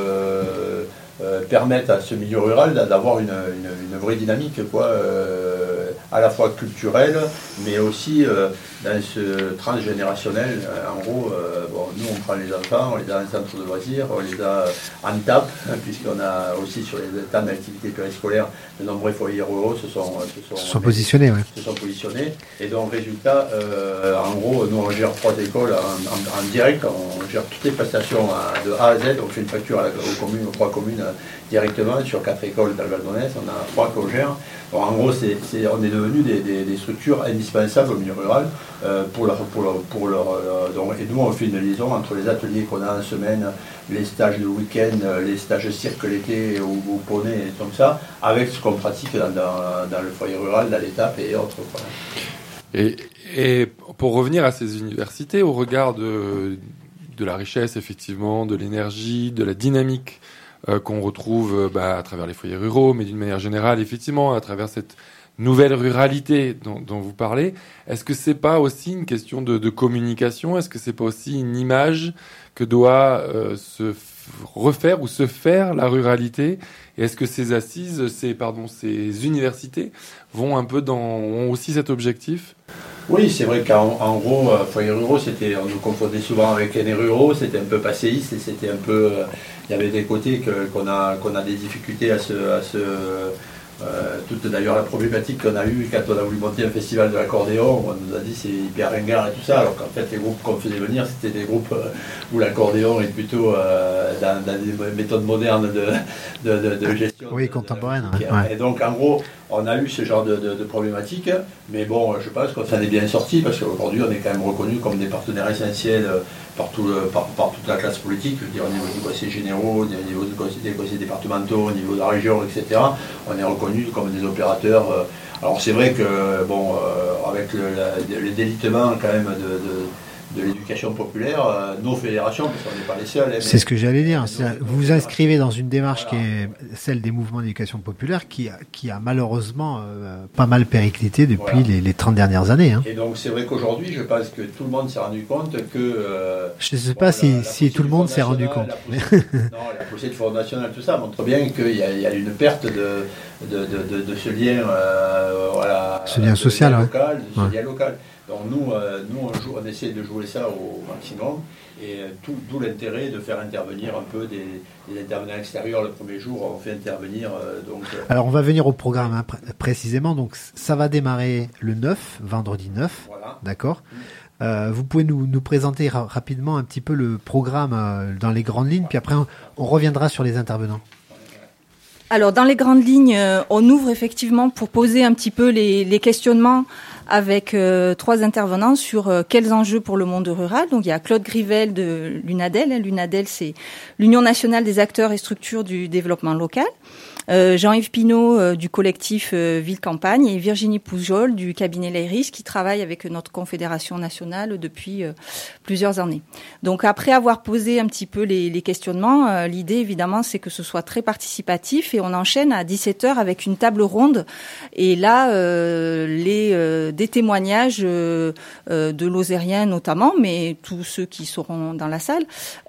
euh, euh, permettent à ce milieu rural d'avoir une, une, une vraie dynamique, quoi, euh, à la fois culturelle, mais aussi euh, dans ce transgénérationnel. En gros, euh, bon, nous on prend les enfants, on les a en centre de loisirs, on les a en T A P, hein, puisqu'on a aussi sur les temps d'activité périscolaire, de nombreux foyers ruraux se sont, se sont, se sont positionnés. Ouais. Se sont positionnés. Et donc, résultat, euh, en gros, nous on gère trois écoles en, en, en direct, on gère toutes les prestations à, de A à Z, on fait une facture à la, aux communes, aux trois communes euh, directement, sur quatre écoles dans le Val-d'Onès, on a trois qu'on gère. Donc, en gros, c'est, c'est, on est devenus des, des, des structures indispensables au milieu rural euh, pour leur, pour leur, pour leur euh, donc, et nous on fait une liaison entre les ateliers qu'on a en semaine, les stages de week-end, les stages cirque l'été ou, ou poney et comme ça, avec ce qu'on pratique dans, dans, dans le foyer rural, dans l'étape et autres. Voilà. Et, et pour revenir à ces universités, au regard de, de la richesse effectivement, de l'énergie, de la dynamique euh, qu'on retrouve bah, à travers les foyers ruraux, mais d'une manière générale, effectivement, à travers cette nouvelle ruralité dont, dont vous parlez, est-ce que c'est pas aussi une question de, de communication? Est-ce que c'est pas aussi une image que doit euh, se f- refaire ou se faire la ruralité? Et est-ce que ces assises, ces pardon, ces universités vont un peu dans ont aussi cet objectif? Oui, c'est vrai qu'en en gros, euh, foyers ruraux, c'était, on nous confondait souvent avec les ruraux, c'était un peu passéiste et c'était un peu, euh, il y avait des côtés que, qu'on a qu'on a des difficultés à se à se Euh, toute d'ailleurs la problématique qu'on a eue quand on a voulu monter un festival de l'accordéon, on nous a dit c'est hyper ringard et tout ça, alors qu'en fait les groupes qu'on faisait venir c'était des groupes euh, où l'accordéon est plutôt euh, dans, dans des méthodes modernes de, de, de, de gestion. Oui, de, contemporaine. De ouais. Et donc en gros on a eu ce genre de, de, de problématique, mais bon je pense qu'on s'en est bien sorti parce qu'aujourd'hui on est quand même reconnu comme des partenaires essentiels par, tout le, par, par toute la classe politique, je veux dire au niveau des conseils généraux, au niveau des conseils, des conseils départementaux, au niveau de la région, et cetera. On est reconnu comme des opérateurs. Euh, alors c'est vrai que bon, euh, avec le, la, le délitement quand même de, de, de l'éducation populaire, euh, nos fédérations, parce qu'on n'est pas les seuls. Hein, c'est ce que j'allais dire. Vous vous inscrivez dans une démarche voilà. qui est celle des mouvements d'éducation populaire, qui a, qui a malheureusement euh, pas mal périclité depuis voilà. les, les trente dernières années. Hein. Et donc c'est vrai qu'aujourd'hui, je pense que tout le monde s'est rendu compte que... Euh, je ne sais bon, pas la, si, la si tout le monde s'est rendu compte. La poussée, non, la poussée de Front National, tout ça montre bien qu'il y a, il y a une perte de, de, de, de, de ce lien, euh, voilà, ce lien social, lien ouais. local, de ce ouais. lien local. Donc nous, euh, nous on, joue, on essaie de jouer ça au maximum, et tout, d'où l'intérêt de faire intervenir un peu des, des intervenants extérieurs le premier jour. On fait intervenir euh, donc. Euh, Alors on va venir au programme hein, pr- précisément. Donc ça va démarrer le neuf, vendredi neuf, voilà. D'accord. Mmh. Euh, vous pouvez nous, nous présenter ra- rapidement un petit peu le programme euh, dans les grandes lignes, puis après on, on reviendra sur les intervenants. Alors, dans les grandes lignes, euh, on ouvre effectivement pour poser un petit peu les, les questionnements avec euh, trois intervenants sur euh, quels enjeux pour le monde rural. Donc il y a Claude Grivel de l'UNADEL. L'UNADEL, c'est l'Union nationale des acteurs et structures du développement local. Euh, Jean-Yves Pinault euh, du collectif euh, Ville Campagne et Virginie Poujol du cabinet Leiris qui travaille avec notre confédération nationale depuis euh, plusieurs années. Donc après avoir posé un petit peu les, les questionnements, euh, l'idée évidemment c'est que ce soit très participatif et on enchaîne à dix-sept heures avec une table ronde et là euh, les euh, des témoignages euh, euh, de Lozériens notamment, mais tous ceux qui seront dans la salle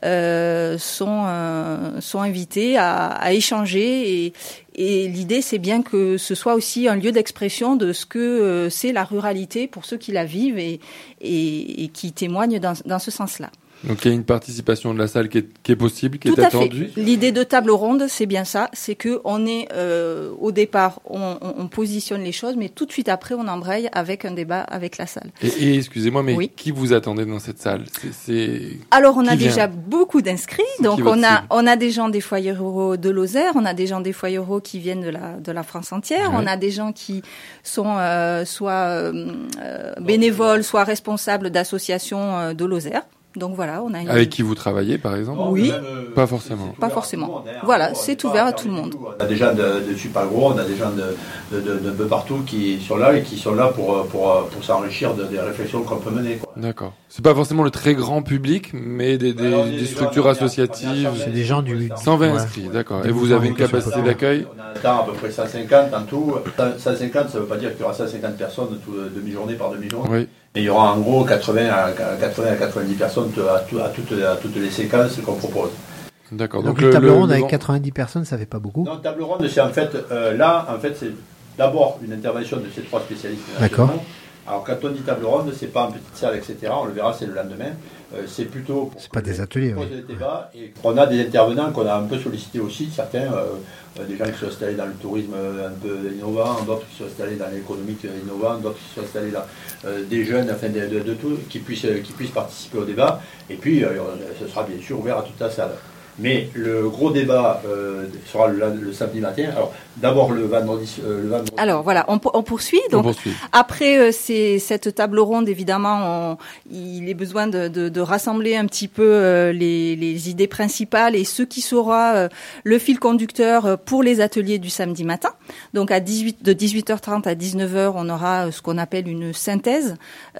euh, sont euh, sont invités à, à échanger et Et l'idée, c'est bien que ce soit aussi un lieu d'expression de ce que euh, c'est la ruralité pour ceux qui la vivent et, et, et qui témoignent dans, dans ce sens-là. Donc il y a une participation de la salle qui est, qui est possible, qui Tout est à attendue. fait. L'idée de table ronde, c'est bien ça. C'est que on est euh, au départ, on, on, on positionne les choses, mais tout de suite après, on embraye avec un débat avec la salle. Et, et excusez-moi, mais Oui. qui vous attendez dans cette salle? c'est, c'est... Alors on a Qui vient déjà beaucoup d'inscrits, C'est donc qui votre on a cible on a des gens des foyers ruraux de Lozère, on a des gens des foyers ruraux qui viennent de la de la France entière, Ouais. on a des gens qui sont euh, soit euh, euh, bénévoles, soit responsables d'associations euh, de Lozère. Donc voilà, on a une... Avec qui vous travaillez, par exemple? Oui. Même, euh, Pas forcément. c'est Pas ouvert à forcément. tout le monde, hein. Voilà, On c'est n'est pas ouvert à fermé tout le du monde. tout. On a des gens de, de Supagro, on a des gens de, de, de, de peu partout qui sont là et qui sont là pour, pour, pour s'enrichir de, des réflexions qu'on peut mener, quoi. D'accord. C'est pas forcément le très grand public, mais des, des, Alors, on est des déjà- structures on est à- associatives. on est à C'est des gens du... cent vingt Ouais. inscrits, d'accord. Des Et vous mouvements avez une éducatifs capacité populaires. d'accueil? On a atteint à peu près cent cinquante en tout. cent cinquante, ça ne veut pas dire qu'il y aura cent cinquante personnes tout, demi-journée par demi-journée. Oui. Et il y aura en gros quatre-vingts à quatre-vingts à quatre-vingt-dix personnes à, tout- à, toutes, à toutes les séquences qu'on propose. D'accord. Donc, Donc, une le, table le- ronde le- avec quatre-vingt-dix personnes, ça fait pas beaucoup. Non, table ronde, c'est en fait, euh, là, en fait, c'est d'abord une intervention de ces trois spécialistes. D'accord. nationaux. Alors, quand on dit table ronde, c'est pas en petite salle, et cetera. On le verra, c'est le lendemain. Euh, c'est plutôt. pour C'est pas que des les- ateliers, pose oui. des débats. Et on a des intervenants qu'on a un peu sollicités aussi, certains, euh, euh, des gens qui sont installés dans le tourisme euh, un peu innovant, d'autres qui sont installés dans l'économique euh, innovant, d'autres qui sont installés là, euh, des jeunes, enfin de, de, de tout, qui puissent, euh, qui puissent participer au débat. Et puis, euh, ce sera bien sûr ouvert à toute la salle. Mais le gros débat euh, sera le, le samedi matin. Alors, d'abord le vendredi. Euh, le vendredi. Alors voilà, on, on poursuit. On Donc poursuit. après euh, c'est cette table ronde, évidemment, on, il est besoin de, de, de rassembler un petit peu euh, les, les idées principales et ce qui sera euh, le fil conducteur euh, pour les ateliers du samedi matin. Donc à dix-huit, de dix-huit heures trente à dix-neuf heures, on aura euh, ce qu'on appelle une synthèse,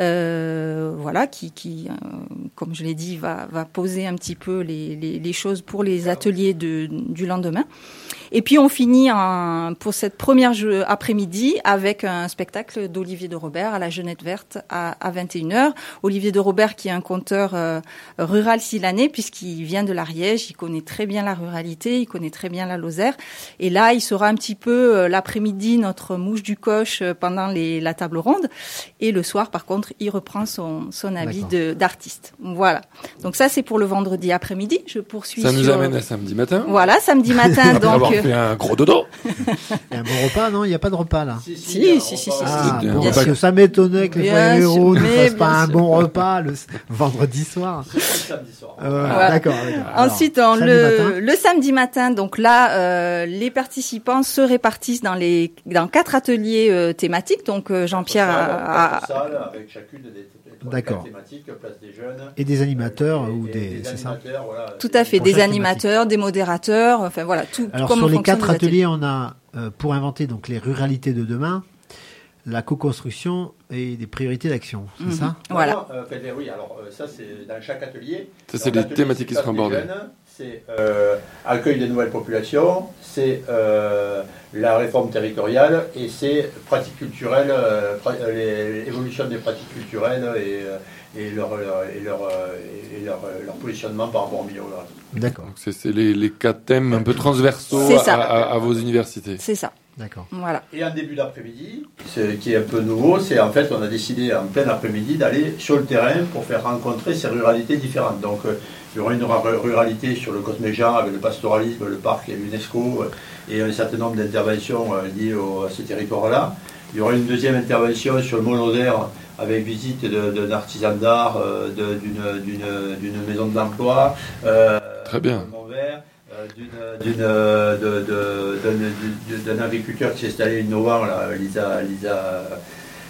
euh, voilà, qui, qui euh, comme je l'ai dit, va, va poser un petit peu les, les, les choses pour les ateliers de, du lendemain. Et puis on finit en, pour cette première jeu après-midi avec un spectacle d'Olivier de Robert à la Jeunette Verte à, à vingt et une heures. Olivier de Robert qui est un conteur euh, rural silanais puisqu'il vient de l'Ariège, il connaît très bien la ruralité, il connaît très bien la Lozère. Et là, il sera un petit peu euh, l'après-midi notre mouche du coche euh, pendant les, la table ronde. Et le soir, par contre, il reprend son, son habit de, d'artiste. Voilà. Donc ça, c'est pour le vendredi après-midi. Je poursuis Ça nous sur... amène à samedi matin. Voilà, samedi matin, Après avoir donc... fait un gros dodo. Il y a un bon repas, non? Il n'y a pas de repas, là. Si, Si, alors, si, on si, va- si, Ah, bien bon, sûr. parce que ça m'étonnait que les Bien foyers sûr, ruraux ne mais fassent pas bien un sûr. bon repas le s- vendredi soir. C'est le samedi soir. Euh, voilà, Voilà. D'accord. d'accord. Alors, Ensuite, on- samedi le, matin. le samedi matin, donc là, euh, les participants se répartissent dans les dans quatre ateliers euh, thématiques. Donc euh, Jean-Pierre a, a- Quatre salles avec chacune des des- D'accord. quatre thématiques, place des jeunes. Et des animateurs Et- ou et des, c'est ça? animateurs, voilà. tout à fait Pour des chaque animateurs, des modérateurs, enfin voilà tout. Alors comment sur les fonctionnent quatre les ateliers, on a euh, pour inventer donc les ruralités de demain, la co-construction et des priorités d'action, c'est Mhm. ça? Non, Voilà. non, euh, enfin, oui, alors euh, ça c'est dans chaque atelier. Ça, c'est Alors, les l'atelier, thématiques qui c'est seront place des abordées. jeunes, C'est euh, accueil des nouvelles populations, c'est euh, la réforme territoriale et c'est pratiques culturelles, euh, pra- euh, les- l'évolution des pratiques culturelles et, euh, et, leur, leur- et, leur, euh, et leur, euh, leur positionnement par rapport au milieu rural. D'accord, Donc c'est, c'est les, les quatre thèmes un peu transversaux C'est à, ça. à- à vos universités. C'est ça. d'accord. Voilà. Et en début d'après-midi, ce qui est un peu nouveau, c'est en fait on a décidé en plein après-midi d'aller sur le terrain pour faire rencontrer ces ruralités différentes. Donc euh, il y aura une ra- ruralité sur le Cosméjean avec le pastoralisme, le parc et l'UNESCO euh, et un certain nombre d'interventions euh, liées au- à ces territoires-là. Il y aura une deuxième intervention sur le Mont-Lozère avec visite de- d'un artisan d'art, euh, de- d'une, d'une- d'une maison de l'emploi. euh, Très bien. de Montvert, euh, d'une, d'une, euh, de- de- d'un, d'un- d'un agriculteur qui s'est installé innovant, là, Lisa, Lisa,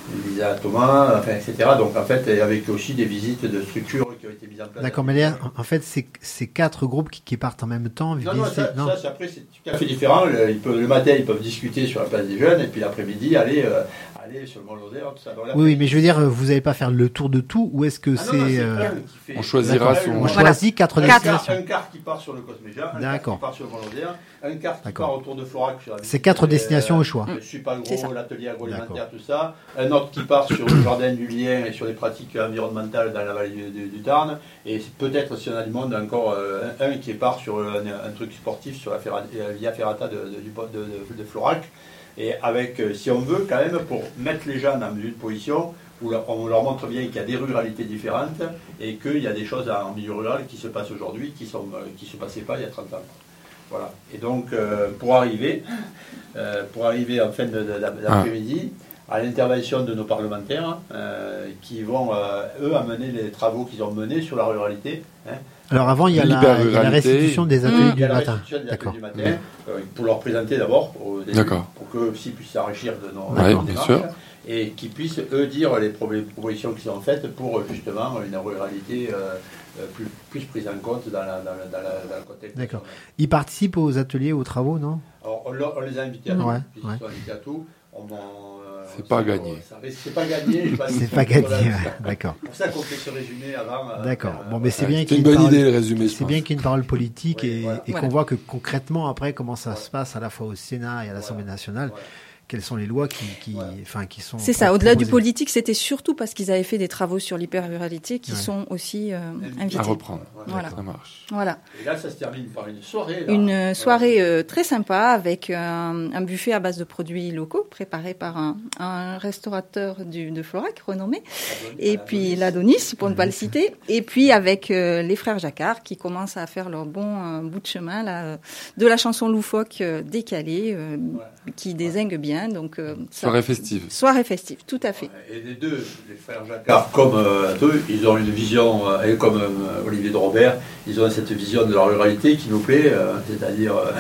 une visite à Thomas, enfin, et cetera. Donc en fait, avec aussi des visites de structures qui ont été mises en place. D'accord, mais là, en fait, c'est, c'est quatre groupes qui, qui partent en même temps. Non, non, ça, non. ça c'est, après, c'est tout à fait différent. Le, ils peuvent, le matin, ils peuvent discuter sur la place des jeunes, et puis l'après-midi, aller, euh, aller sur le Mont Lozère, tout ça. Donc, là, oui, oui, mais je veux dire, vous n'allez pas faire le tour de tout, ou est-ce que ah, c'est... non, non, c'est euh... fait... On choisira son... On choisit quatre un destinations. Quart, un quart qui part sur le Cosméja, un D'accord. quart qui part sur le Mont Lozère, un quart qui D'accord. part autour de Florac. Sur la c'est quatre destinations euh, au choix. Le Supagro, l'atelier agroalimentaire, tout ça. Un autre qui part sur le jardin du Lien et sur les pratiques environnementales dans la vallée du, du, du Tarn. Et peut-être, si on a du monde, encore euh, un, un qui part sur un, un truc sportif sur la ferrata, Via Ferrata de, de, de, de, de Florac. Et avec, euh, si on veut, quand même, pour mettre les gens dans une position où on leur montre bien qu'il y a des ruralités différentes et qu'il y a des choses en milieu rural qui se passent aujourd'hui qui ne qui se passaient pas il y a trente ans. Voilà. Et donc, euh, pour arriver, euh, pour arriver en fin de, de, d'après-midi, à l'intervention de nos parlementaires euh, qui vont, euh, eux, amener les travaux qu'ils ont menés sur la ruralité. Hein. Alors avant, il y, a la, il y a la restitution des ateliers mmh. du matin. Des ateliers du matin mmh. euh, pour leur présenter d'abord, au début, pour qu'eux aussi puissent s'enrichir de nos, ouais, nos démarches. Et qui puissent, eux, dire les propositions qui sont faites pour, justement, une ruralité euh, plus, plus prise en compte dans, la, dans, la, dans, la, dans le contexte. D'accord. Ils participent aux ateliers, aux travaux, non? Alors, on, on les a invités à tout, ouais, puisqu'ils ouais. sont invités à tout. On en, euh, c'est pas gagné. Ça, c'est pas gagné. Je c'est pas gagné, ouais. D'accord. C'est pour ça qu'on fait ce résumé avant. Euh, D'accord. Euh, bon, mais c'est ouais, bien c'est qu'il y une ait une bonne parole, idée, le résumé. C'est bien qu'il y ait une parole politique oui, et, voilà. et voilà. qu'on voit que concrètement, après, comment ça se passe à la fois au Sénat et à l'Assemblée voilà. nationale. Voilà. Quelles sont les lois qui, qui, voilà. enfin, qui sont... C'est ça, au-delà du politique, c'était surtout parce qu'ils avaient fait des travaux sur l'hyper-ruralité qui ouais. sont aussi euh, invités. À reprendre, voilà. ça marche. Voilà. Et là, ça se termine par une soirée. Là. Une soirée euh, très sympa avec un, un buffet à base de produits locaux préparé par un, un restaurateur du, de Florac, renommé. Adonis, et puis Adonis. l'Adonis, pour ne pas le citer. Et puis avec euh, les frères Jacquard qui commencent à faire leur bon euh, bout de chemin là, de la chanson loufoque euh, décalée euh, ouais. qui dézingue bien. Donc, euh, ça, soirée festive. Soirée festive, tout à fait. Et les deux, les frères Jacquard, comme euh, eux, ils ont une vision, euh, et comme euh, Olivier de Robert, ils ont cette vision de la ruralité qui nous plaît, euh, c'est-à-dire euh,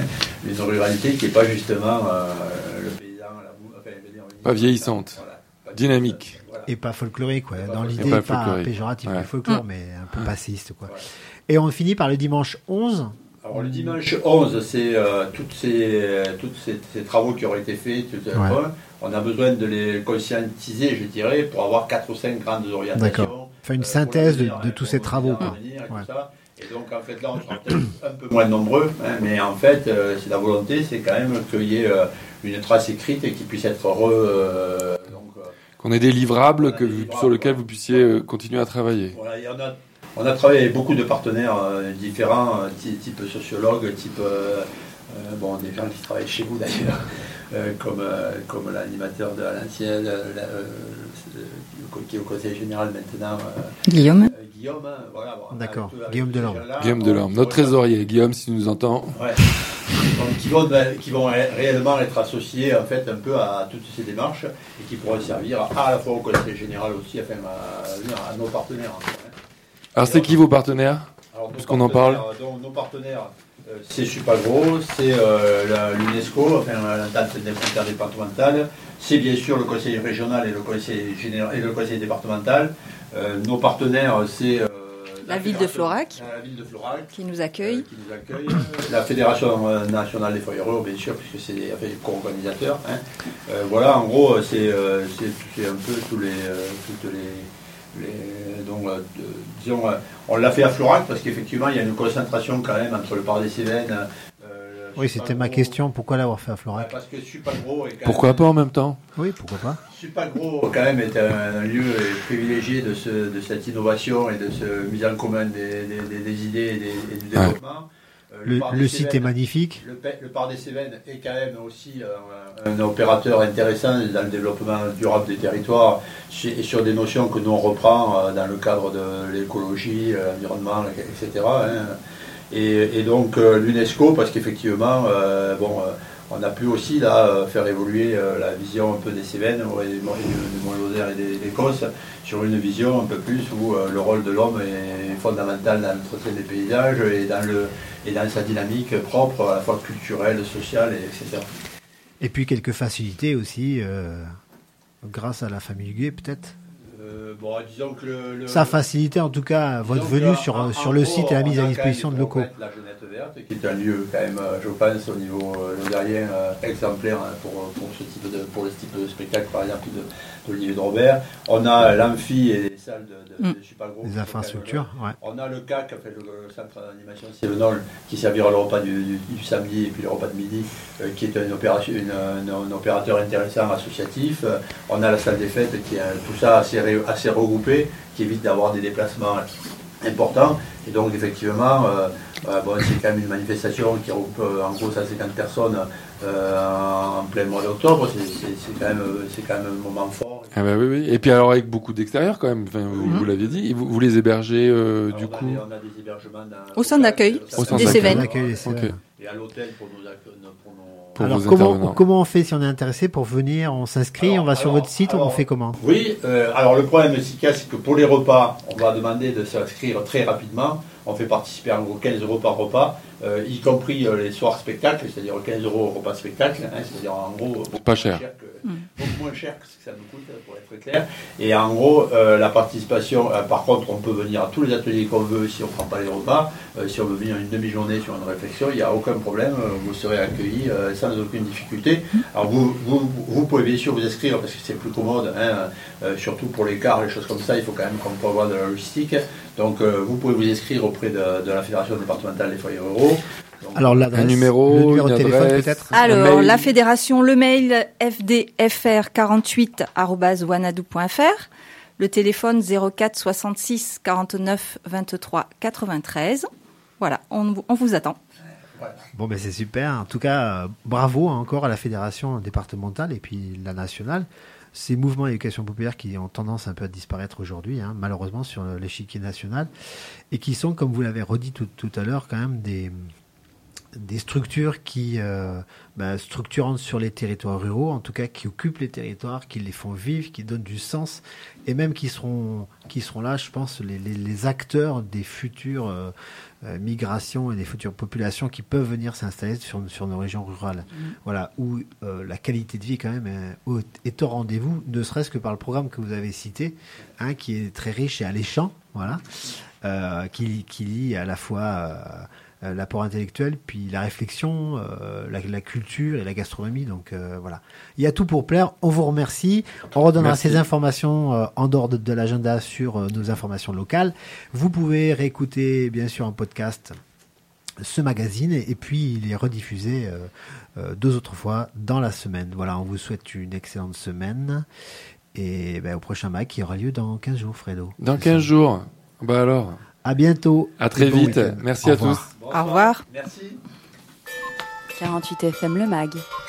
une ruralité qui n'est pas justement euh, le paysan, la boue, enfin, dire, pas vieillissante, voilà, pas dynamique. Voilà. Et pas folklorique, quoi. Dans pas l'idée, pas, pas péjoratif, ouais. du folklore, mmh. mais un peu mmh. passéiste, quoi. Ouais. Et on finit par le dimanche onze. Alors le dimanche onze, c'est euh, toutes ces, toutes ces, ces travaux qui auraient été faits, tout, ouais. point, on a besoin de les conscientiser, je dirais, pour avoir quatre ou cinq grandes orientations. D'accord. Enfin, une synthèse euh, de, de tous ces travaux. Quoi. Venir, ouais. tout ça. Et donc, en fait, là, on sera peut-être un peu moins nombreux, hein, mais en fait, euh, c'est la volonté, c'est quand même qu'il y ait euh, une trace écrite et qui puisse être re... Euh, donc, euh, qu'on ait des livrables, que des vous, livrables sur lesquels quoi. vous puissiez euh, continuer à travailler. Voilà, il y en a... On a travaillé avec beaucoup de partenaires euh, différents, euh, type, type sociologue, type euh, euh, bon, des gens qui travaillent chez vous d'ailleurs, euh, comme, euh, comme l'animateur de l'ancienne, euh, euh, qui est au conseil général maintenant. Euh, Guillaume. Euh, Guillaume, hein, voilà. Bon, d'accord. avec, avec Guillaume Delorme. Guillaume Delorme, notre trésorier. Guillaume, si tu nous entends. Ouais. Donc, qui vont, qui vont réellement être associés en fait un peu à toutes ces démarches et qui pourront servir à, à la fois au conseil général aussi, enfin à, à nos partenaires. En fait, hein. Alors, c'est qui vos partenaires? Puisqu'on en parle. Donc, nos partenaires, euh, c'est Supagro, c'est euh, l'UNESCO, enfin, l'entente interdépartementale, c'est bien sûr le conseil régional et le conseil, général, et le conseil départemental. Euh, nos partenaires, c'est euh, la, la ville de Florac, la ville de Florac qui nous accueille, euh, qui nous accueille la Fédération nationale des foyers, bien sûr, puisque c'est des, enfin, des co-organisateurs. Hein. Euh, voilà, en gros, c'est euh, un peu tous les, euh, toutes les Les, donc, euh, disons, euh, on l'a fait à Florac parce qu'effectivement, il y a une concentration quand même entre le Parc des Cévennes. Euh, oui, c'était ma question. Pourquoi l'avoir fait à Florac? Parce que Supagro est quand Pourquoi même, pas en même temps? Oui, pourquoi pas. Supagro, quand même, est un, un lieu privilégié de, ce, de cette innovation et de cette mise en commun des, des, des idées et, des, et du développement. Ouais. Le, le, le site Cévennes, est magnifique. Le, le Parc des Cévennes est quand même aussi un, un opérateur intéressant dans le développement durable des territoires et sur des notions que nous on reprend dans le cadre de l'écologie, l'environnement, et cetera. Hein. Et, et donc l'UNESCO, parce qu'effectivement, euh, bon, on a pu aussi là faire évoluer la vision un peu des Cévennes, du Mont-Lozère et des, des Cosses, sur une vision un peu plus où le rôle de l'homme est fondamental dans l'entretien des paysages et dans le et dans sa dynamique propre, à la fois culturelle, sociale, et etc. Et puis quelques facilités aussi euh, grâce à la famille Huguet, peut-être. Euh, bon, disons que le, le, Ça a facilité en tout cas votre venue sur, en, sur en le gros, site et la mise à on a disposition de locaux. La Jeunette Verte, qui est un lieu quand même, je pense, au niveau longarien euh, exemplaire hein, pour, pour ce type de pour ce type de spectacle, par exemple de d'Olivier de Robert. On a l'amphi et les salles de, de, mm. de Super Gros. Les infrastructures, ouais. On a le C A C, fait, le, le centre d'animation Cévenol, qui servira le repas du, du, du samedi et puis le repas de midi, euh, qui est une opération, une, une, un opérateur intéressant associatif. Euh, on a la salle des fêtes, qui est tout ça assez, assez regroupé, qui évite d'avoir des déplacements importants. Et donc, effectivement, euh, euh, bon, c'est quand même une manifestation qui regroupe euh, en gros cent cinquante personnes euh, en plein mois d'octobre. C'est, c'est, c'est, quand même, c'est quand même un moment fort. Ah bah oui, oui. Et puis alors avec beaucoup d'extérieurs quand même, enfin, vous, Mm-hmm. vous l'aviez dit, vous, vous les hébergez euh, du on coup a des, on a des hébergements dans, au centre d'accueil au centre des d'accueil. Cévennes. D'accueil des Cévennes. Ok. et à l'hôtel pour nos, pour nos... Pour Alors vos comment, intervenants. comment on fait si on est intéressé pour venir? On s'inscrit, Alors, on va sur alors, votre site, alors, on fait comment? Oui, euh, alors le problème c'est que pour les repas, on va demander de s'inscrire très rapidement. On fait participer en gros quinze euros par repas, euh, y compris euh, les soirs spectacles, c'est-à-dire quinze euros repas spectacle, hein, c'est-à-dire en gros beaucoup Pas moins cher. que, beaucoup moins cher que ce que ça nous coûte, pour être clair. Et en gros, euh, la participation, euh, par contre, on peut venir à tous les ateliers qu'on veut si on ne prend pas les repas. Euh, si on veut venir une demi-journée sur une réflexion, il n'y a aucun problème, euh, vous serez accueillis euh, sans aucune difficulté. Alors vous, vous, vous pouvez bien sûr vous inscrire parce que c'est plus commode, hein, euh, surtout pour les cars, les choses comme ça, il faut quand même qu'on peut avoir de la logistique. Donc euh, vous pouvez vous inscrire auprès de, de la Fédération départementale des foyers ruraux. Donc, Alors l'adresse, un numéro, le numéro de une téléphone adresse. peut-être. Alors, mail. la fédération, le mail f d f r quarante-huit arobase wanadoo point f r, le téléphone zéro quatre soixante-six quarante-neuf vingt-trois quatre-vingt-treize. Voilà, on, on vous attend. Bon ben c'est super. En tout cas, euh, bravo encore à la fédération départementale et puis la nationale. Ces mouvements d'éducation populaire qui ont tendance un peu à disparaître aujourd'hui, hein, malheureusement sur l'échiquier national, et qui sont, comme vous l'avez redit tout, tout à l'heure, quand même des des structures qui euh, bah, structurantes sur les territoires ruraux, en tout cas qui occupent les territoires, qui les font vivre, qui donnent du sens, et même qui seront qui seront là, je pense, les, les, les acteurs des futures euh, euh, migrations et des futures populations qui peuvent venir s'installer sur sur nos régions rurales. Mmh. Voilà, où euh, la qualité de vie quand même est, est au rendez-vous, ne serait-ce que par le programme que vous avez cité, hein, qui est très riche et alléchant, voilà, euh, qui qui lie à la fois euh, Euh, l'apport intellectuel, puis la réflexion, euh, la, la culture et la gastronomie. Donc euh, voilà, il y a tout pour plaire. On vous remercie. On redonnera Merci. ces informations euh, en dehors de, de l'agenda sur euh, nos informations locales. Vous pouvez réécouter bien sûr en podcast ce magazine et, et puis il est rediffusé euh, euh, deux autres fois dans la semaine. Voilà, on vous souhaite une excellente semaine et ben, au prochain mag qui aura lieu dans quinze jours, Fredo. Dans quinze jours. Bah alors. À bientôt. À très bon vite. week-end. Merci Au à revoir. tous. Bonsoir. Au revoir. Merci. quarante-huit F M Le Mag.